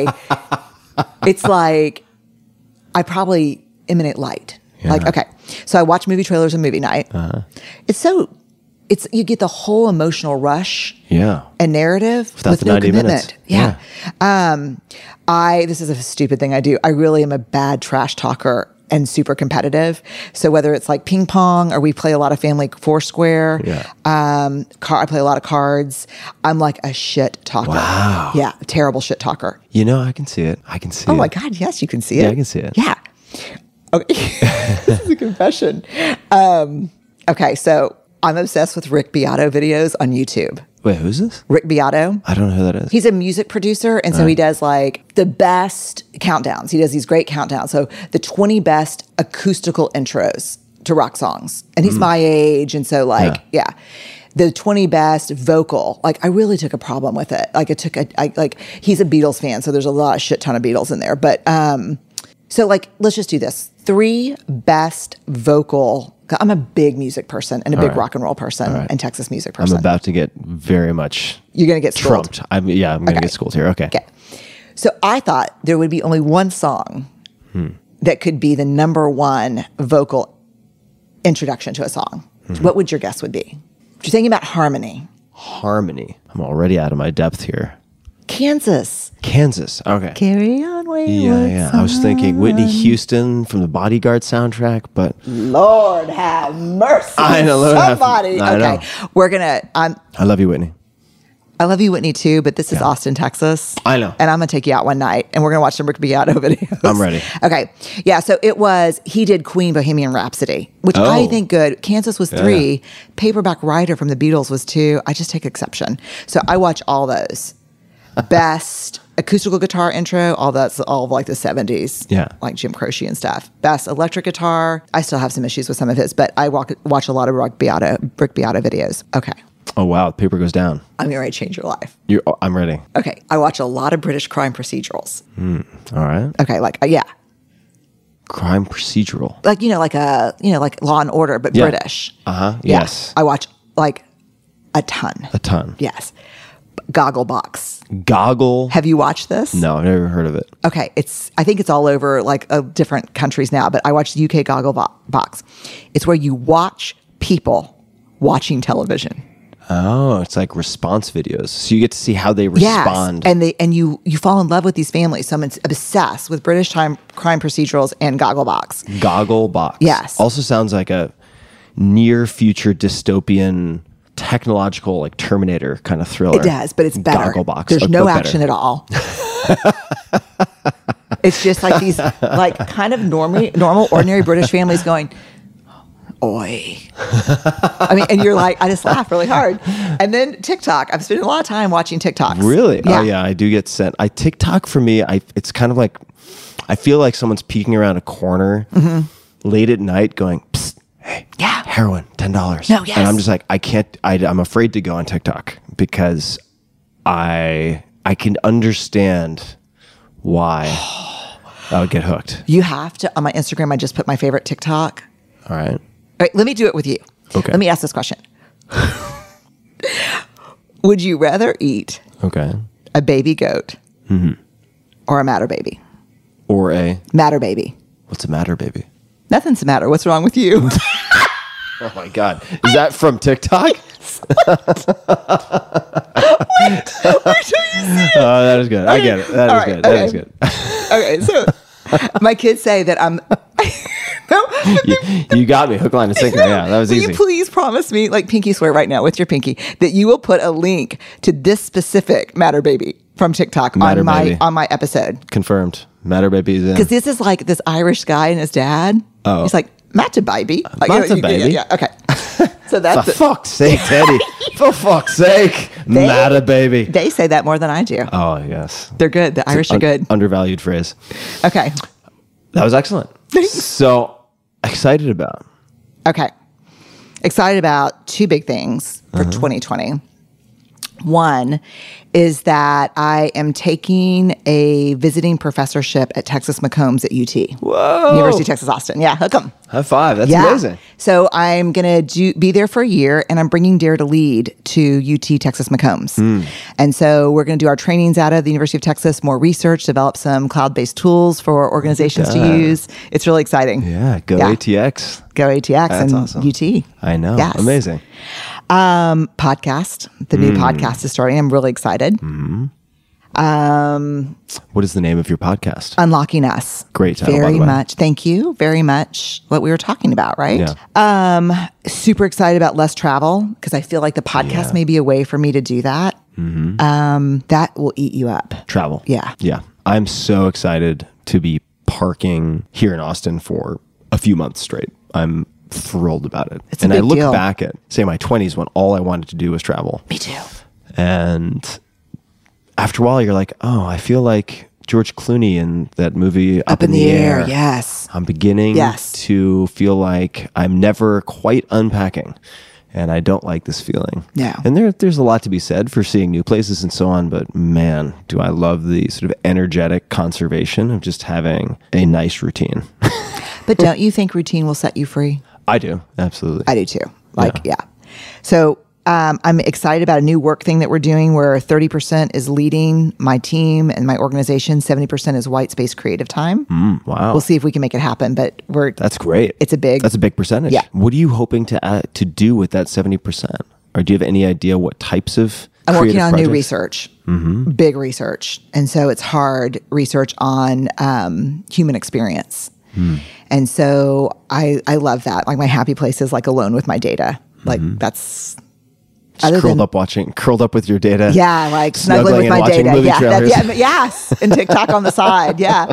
like I probably emanate light. Yeah. Like okay, so I watch movie trailers on movie night. It's you get the whole emotional rush yeah. and narrative Without with the no 90 commitment. minutes. Yeah. This is a stupid thing I do. I really am a bad trash talker and super competitive. So whether it's like ping pong or we play a lot of family Foursquare, I play a lot of cards. I'm like a shit talker. Wow. Yeah, a terrible shit talker. You know, I can see it. I can see it. Oh my God, yes, you can see it. Yeah, I can see it. Yeah. Okay. This is a confession. Okay, so I'm obsessed with Rick Beato videos on YouTube. Wait, who's this? Rick Beato. I don't know who that is. He's a music producer, and so he does like the best countdowns. He does these great countdowns. So the 20 best acoustical intros to rock songs. And he's my age, and so like, yeah. The 20 best vocal. Like, I really took a problem with it. Like, he's a Beatles fan, so there's a shit ton of Beatles in there. But so like, let's just do this. 3 best vocal. I'm a big music person and a big rock and roll person and Texas music person. I'm about to get very much You're going to get schooled. trumped. I'm going to get schooled here. Okay. So I thought there would be only one song that could be the number 1 vocal introduction to a song. What would your guess would be? If you're thinking about harmony. Harmony. I'm already out of my depth here. Kansas. Okay. Carry on wayward Yeah. I was thinking Whitney Houston from the Bodyguard soundtrack, but Lord have mercy. I know, Lord have- somebody. I know. We're gonna. I love you, Whitney. I love you, Whitney, too. But this is Austin, Texas. I know. And I'm gonna take you out one night, and we're gonna watch some Rick Beato videos. I'm ready. Okay. Yeah. So he did Queen Bohemian Rhapsody, which I think good. Kansas was 3. Paperback Writer from the Beatles was 2. I just take exception. So I watch all those. Best acoustical guitar intro, all that's all of like the 70s. Yeah. Like Jim Croce and stuff. Best electric guitar. I still have some issues with some of his, but I watch a lot of Rick Beato videos. Okay. Oh, wow. The paper goes down. I'm ready to change your life. I'm ready. Okay. I watch a lot of British crime procedurals. All right. Okay. Like, yeah. Crime procedural. Like, like Law and Order, but British. Uh-huh. Yeah. Yes. I watch like a ton. A ton. Yes. Gogglebox. Goggle. Have you watched this? No, I've never heard of it. Okay, I think it's all over like different countries now, but I watched the UK Gogglebox. It's where you watch people watching television. Oh, it's like response videos. So you get to see how they respond. Yes, and you fall in love with these families. So I'm obsessed with British crime procedurals and Gogglebox. Gogglebox. Yes. Also sounds like a near future dystopian technological like Terminator kind of thriller. It does, but it's better. Gogglebox. There's no action at all. It's just like these like kind of normal ordinary British families going, oi. I mean, and you're like, I just laugh really hard. And then TikTok. I'm spending a lot of time watching TikToks. Really? Yeah. Oh yeah, I do get sent. TikTok for me, it's kind of like I feel like someone's peeking around a corner late at night going, psst, hey, heroin, $10. No, yes. And I'm just like, I'm afraid to go on TikTok because I can understand why I would get hooked. You have to, on my Instagram, I just put my favorite TikTok. All right. All right, let me do it with you. Okay. Let me ask this question. Would you rather eat a baby goat or a matter baby? Or a matter baby. What's the matter, baby? Nothing's the matter. What's wrong with you? Oh my God. Is that from TikTok? Wait till you see it. Oh, that is good. I get it. That is good. Okay, so my kids say that I'm... You got me. Hook, line, and sinker. Yeah, that was Will easy. you please promise me, like pinky swear right now with your pinky, that you will put a link to this specific Matter Baby from TikTok Matter Baby. on my episode? Confirmed. Matter Baby is in. Because this is like this Irish guy and his dad. Oh. He's like, Matter Baby. Like, Matter Baby? Yeah, okay. So that's For it. fuck's sake, Teddy. For fuck's sake. Matter Baby. They say that more than I do. Oh, yes. They're good. The Irish are good. Undervalued phrase. Okay. That was excellent. So excited about. Okay. Excited about 2 big things for 2020. One is that I am taking a visiting professorship at Texas McCombs at UT. Whoa. University of Texas, Austin. Yeah, hook 'em. High five. That's amazing. So I'm going to be there for a year, and I'm bringing Dare to Lead to UT Texas McCombs. And so we're going to do our trainings out of the University of Texas, more research, develop some cloud-based tools for organizations to use. It's really exciting. Yeah. Go ATX. Go ATX That's and awesome. UT. I know. Yes. Amazing. Podcast. The new podcast is starting. I'm really excited. What is the name of your podcast? Unlocking Us. Great title, by Very the way. much. Thank you very much. What we were talking about, right? Yeah. Super excited about less travel because I feel like the podcast may be a way for me to do that. That will eat you up. Travel. Yeah. Yeah. I'm so excited to be parking here in Austin for a few months straight. I'm thrilled about it. It's a and big I look deal. back at, say, my 20s when all I wanted to do was travel. Me too. And after a while, you're like, oh, I feel like George Clooney in that movie Up in the Air. Yes. I'm beginning to feel like I'm never quite unpacking. And I don't like this feeling. Yeah. And there's a lot to be said for seeing new places and so on. But man, do I love the sort of energetic conservation of just having a nice routine. But don't you think routine will set you free? I do. Absolutely. I do too. Yeah. So I'm excited about a new work thing that we're doing where 30% is leading my team and my organization. 70% is white space creative time. Wow. We'll see if we can make it happen, but That's great. It's a big percentage. Yeah. What are you hoping to do with that 70%? Or do you have any idea what types of I'm working creative on projects? new research, big research. And so it's hard research on human experience. And so I love that. Like my happy place is like alone with my data. Like that's Just curled up with your data. Yeah, like snuggling with and my watching data. movie Yeah, trailers. yes, and TikTok on the side. Yeah.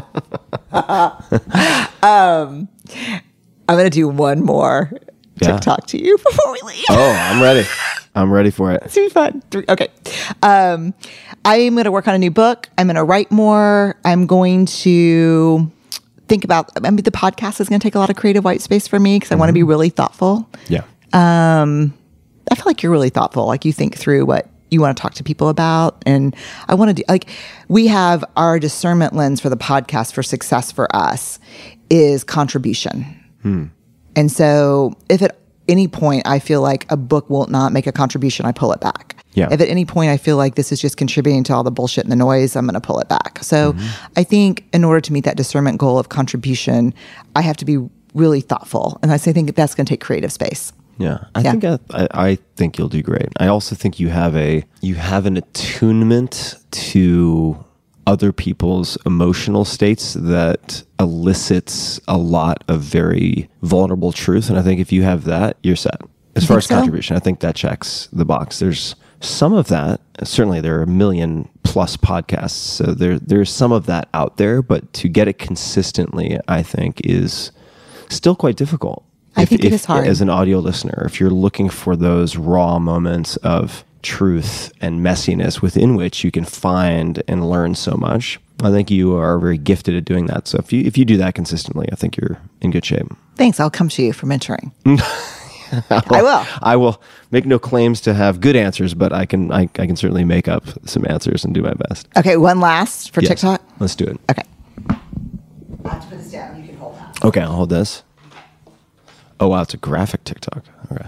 I'm gonna do one more TikTok to you before we leave. Oh, I'm ready. I'm ready for it. It's gonna be fun. Okay. I'm going to work on a new book. I'm going to write more. I'm going to think about, the podcast is going to take a lot of creative white space for me because I want to be really thoughtful. Yeah. I feel like you're really thoughtful. Like you think through what you want to talk to people about. And I want to do, like, we have our discernment lens for the podcast for success for us is contribution. And so if at any point I feel like a book will not make a contribution, I pull it back. Yeah. If at any point I feel like this is just contributing to all the bullshit and the noise, I'm going to pull it back. So I think in order to meet that discernment goal of contribution, I have to be really thoughtful. And I think that's going to take creative space. Yeah, I think you'll do great. I also think you have an attunement to other people's emotional states that elicits a lot of very vulnerable truth. And I think if you have that, you're set. As far as contribution, I think that checks the box. There's some of that. Certainly, there are 1 million plus podcasts, so there's some of that out there. But to get it consistently, I think, is still quite difficult. I think it is hard. As an audio listener, if you're looking for those raw moments of truth and messiness within which you can find and learn so much, I think you are very gifted at doing that. So if you do that consistently, I think you're in good shape. Thanks. I'll come to you for mentoring. I will. I will make no claims to have good answers, but I can certainly make up some answers and do my best. Okay, one last for Yes. TikTok. Let's do it. Okay. I have to put this down. You can hold that. Okay, I'll hold this. Oh, wow, it's a graphic TikTok. Okay.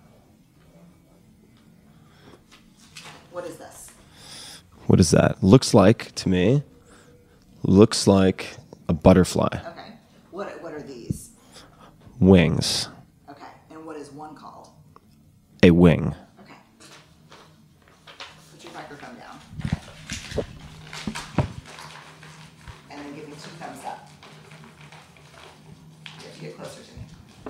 What is this? What is that? Looks like, to me, a butterfly. Okay. What are these? Wings. Okay. And what is one called? A wing. Okay. Put your microphone down. And then give me 2 thumbs up. You have to get closer to me.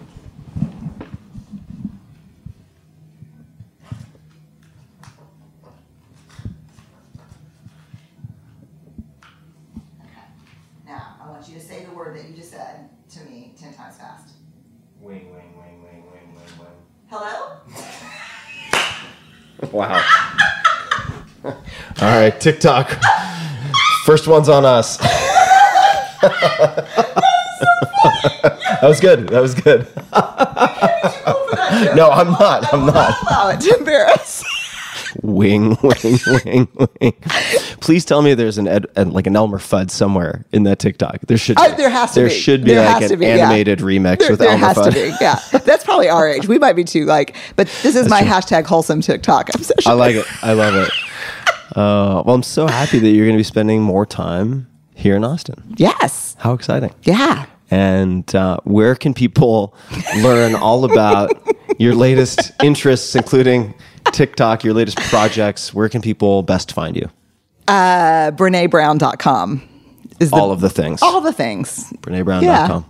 Now, I want you to say the word that you just said to me 10 times fast. Wing, wing, wing, wing, wing, wing, wing. Hello? Wow. All right, TikTok. First one's on us. That was good. No, I'm not. Allow it to embarrass. Wing, wing, wing, wing. Please tell me there's like an Elmer Fudd somewhere in that TikTok. There should be. There has to be. There should be There like has an to be, animated remix with there Elmer has Fudd. to be, yeah. That's probably our age. We might be too but this is my hashtag wholesome TikTok obsession. I like it. I love it. Well, I'm so happy that you're going to be spending more time here in Austin. Yes. How exciting. Yeah. And where can people learn all about your latest interests, including TikTok, your latest projects? Where can people best find you? BreneBrown.com. All of the things. All the things. BreneBrown.com. Yeah.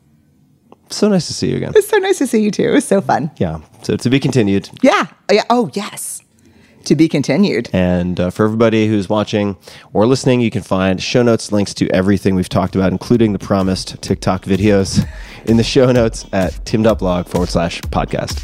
So nice to see you again. It's so nice to see you too. It was so fun. Yeah. So to be continued. Yeah. Oh, yes. To be continued. And for everybody who's watching or listening, you can find show notes, links to everything we've talked about, including the promised TikTok videos in the show notes at tim.blog/podcast.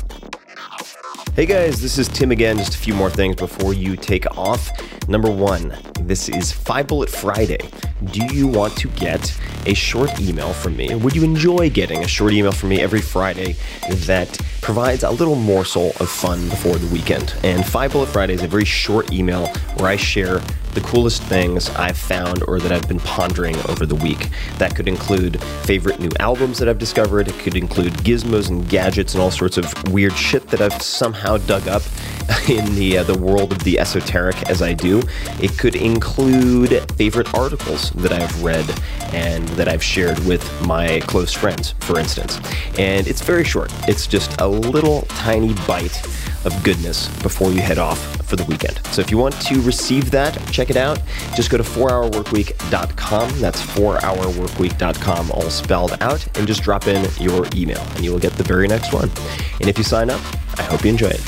Hey guys, this is Tim again. Just a few more things before you take off. Number one, this is 5 Bullet Friday. Do you want to get a short email from me? Would you enjoy getting a short email from me every Friday that provides a little morsel of fun before the weekend? And 5 Bullet Friday is a very short email where I share the coolest things I've found or that I've been pondering over the week. That could include favorite new albums that I've discovered. It could include gizmos and gadgets and all sorts of weird shit that I've somehow dug up in the world of the esoteric as I do. It could include favorite articles that I've read and that I've shared with my close friends, for instance. And it's very short. It's just a little tiny bite of goodness before you head off for the weekend. So if you want to receive that, check it out. Just go to 4hourworkweek.com. That's 4hourworkweek.com, all spelled out, and just drop in your email and you will get the very next one. And if you sign up, I hope you enjoy it.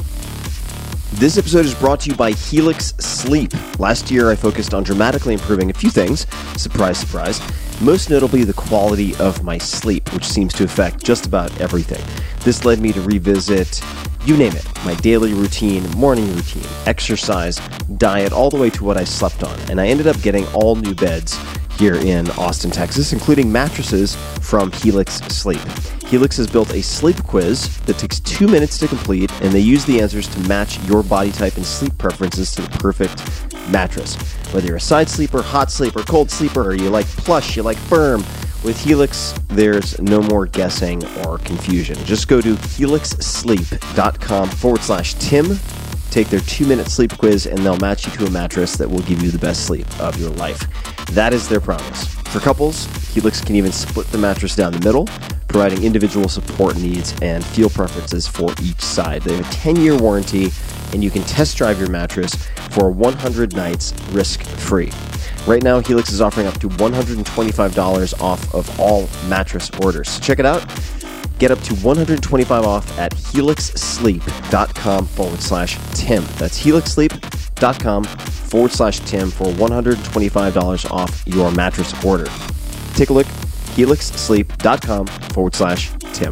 This episode is brought to you by Helix Sleep. Last year, I focused on dramatically improving a few things. Surprise, surprise. Most notably, the quality of my sleep, which seems to affect just about everything. This led me to revisit, you name it, my daily routine, morning routine, exercise, diet, all the way to what I slept on. And I ended up getting all new beds here in Austin, Texas, including mattresses from Helix Sleep. Helix has built a sleep quiz that takes 2 minutes to complete, and they use the answers to match your body type and sleep preferences to the perfect mattress. Whether you're a side sleeper, hot sleeper, cold sleeper, or you like plush, you like firm, with Helix, there's no more guessing or confusion. Just go to helixsleep.com/Tim, take their 2-minute sleep quiz, and they'll match you to a mattress that will give you the best sleep of your life. That is their promise. For couples, Helix can even split the mattress down the middle, providing individual support needs and feel preferences for each side. They have a 10-year warranty, and you can test drive your mattress for 100 nights risk-free. Right now, Helix is offering up to $125 off of all mattress orders. So check it out. Get up to $125 off at helixsleep.com/Tim. That's helixsleep.com/Tim for $125 off your mattress order. Take a look. helixsleep.com/Tim.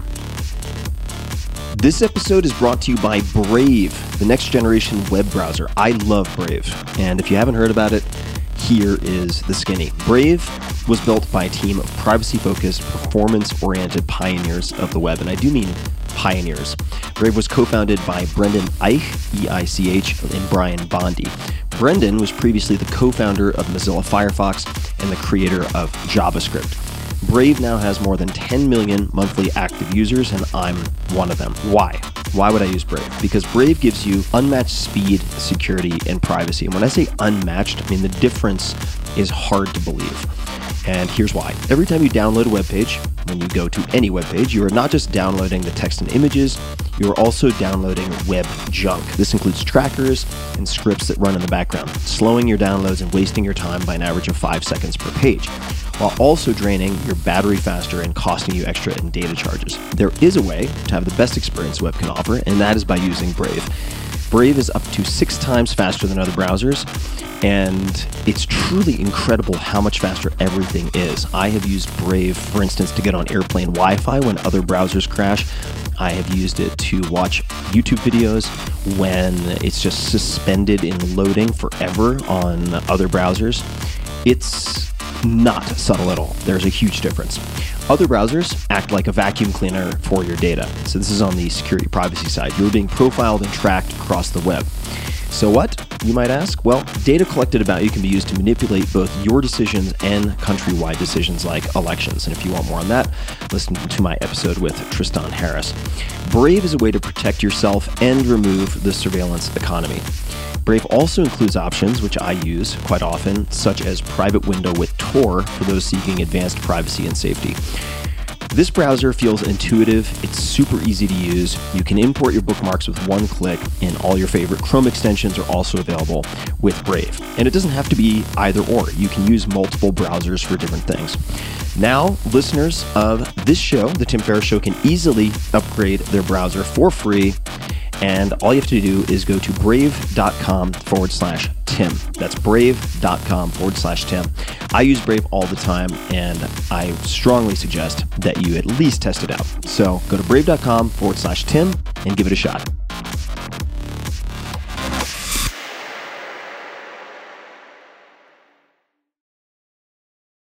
This episode is brought to you by Brave, the next generation web browser. I love Brave. And if you haven't heard about it, here is the skinny. Brave was built by a team of privacy-focused, performance-oriented pioneers of the web, and I do mean pioneers. Brave was co-founded by Brendan Eich, E-I-C-H, and Brian Bondi. Brendan was previously the co-founder of Mozilla Firefox and the creator of JavaScript. Brave now has more than 10 million monthly active users, and I'm one of them. Why? Why would I use Brave? Because Brave gives you unmatched speed, security, and privacy. And when I say unmatched, I mean the difference is hard to believe. And here's why. Every time you download a web page, when you go to any web page, you are not just downloading the text and images, you are also downloading web junk. This includes trackers and scripts that run in the background, slowing your downloads and wasting your time by an average of 5 seconds per page, while also draining your battery faster and costing you extra in data charges. There is a way to have the best experience web can offer, and that is by using Brave. Brave is up to 6 times faster than other browsers, and it's truly incredible how much faster everything is. I have used Brave, for instance, to get on airplane Wi-Fi when other browsers crash. I have used it to watch YouTube videos when it's just suspended in loading forever on other browsers. It's not subtle at all. There's a huge difference. Other browsers act like a vacuum cleaner for your data. So this is on the security privacy side. You're being profiled and tracked across the web. So what, you might ask? Well, data collected about you can be used to manipulate both your decisions and countrywide decisions like elections. And if you want more on that, listen to my episode with Tristan Harris. Brave is a way to protect yourself and remove the surveillance economy. Brave also includes options, which I use quite often, such as private window with Tor for those seeking advanced privacy and safety. This browser feels intuitive, it's super easy to use. You can import your bookmarks with one click, and all your favorite Chrome extensions are also available with Brave. And it doesn't have to be either or. You can use multiple browsers for different things. Now, listeners of this show, The Tim Ferriss Show, can easily upgrade their browser for free. And all you have to do is go to brave.com/Tim. That's brave.com/Tim. I use Brave all the time, and I strongly suggest that you at least test it out. So go to brave.com/Tim and give it a shot.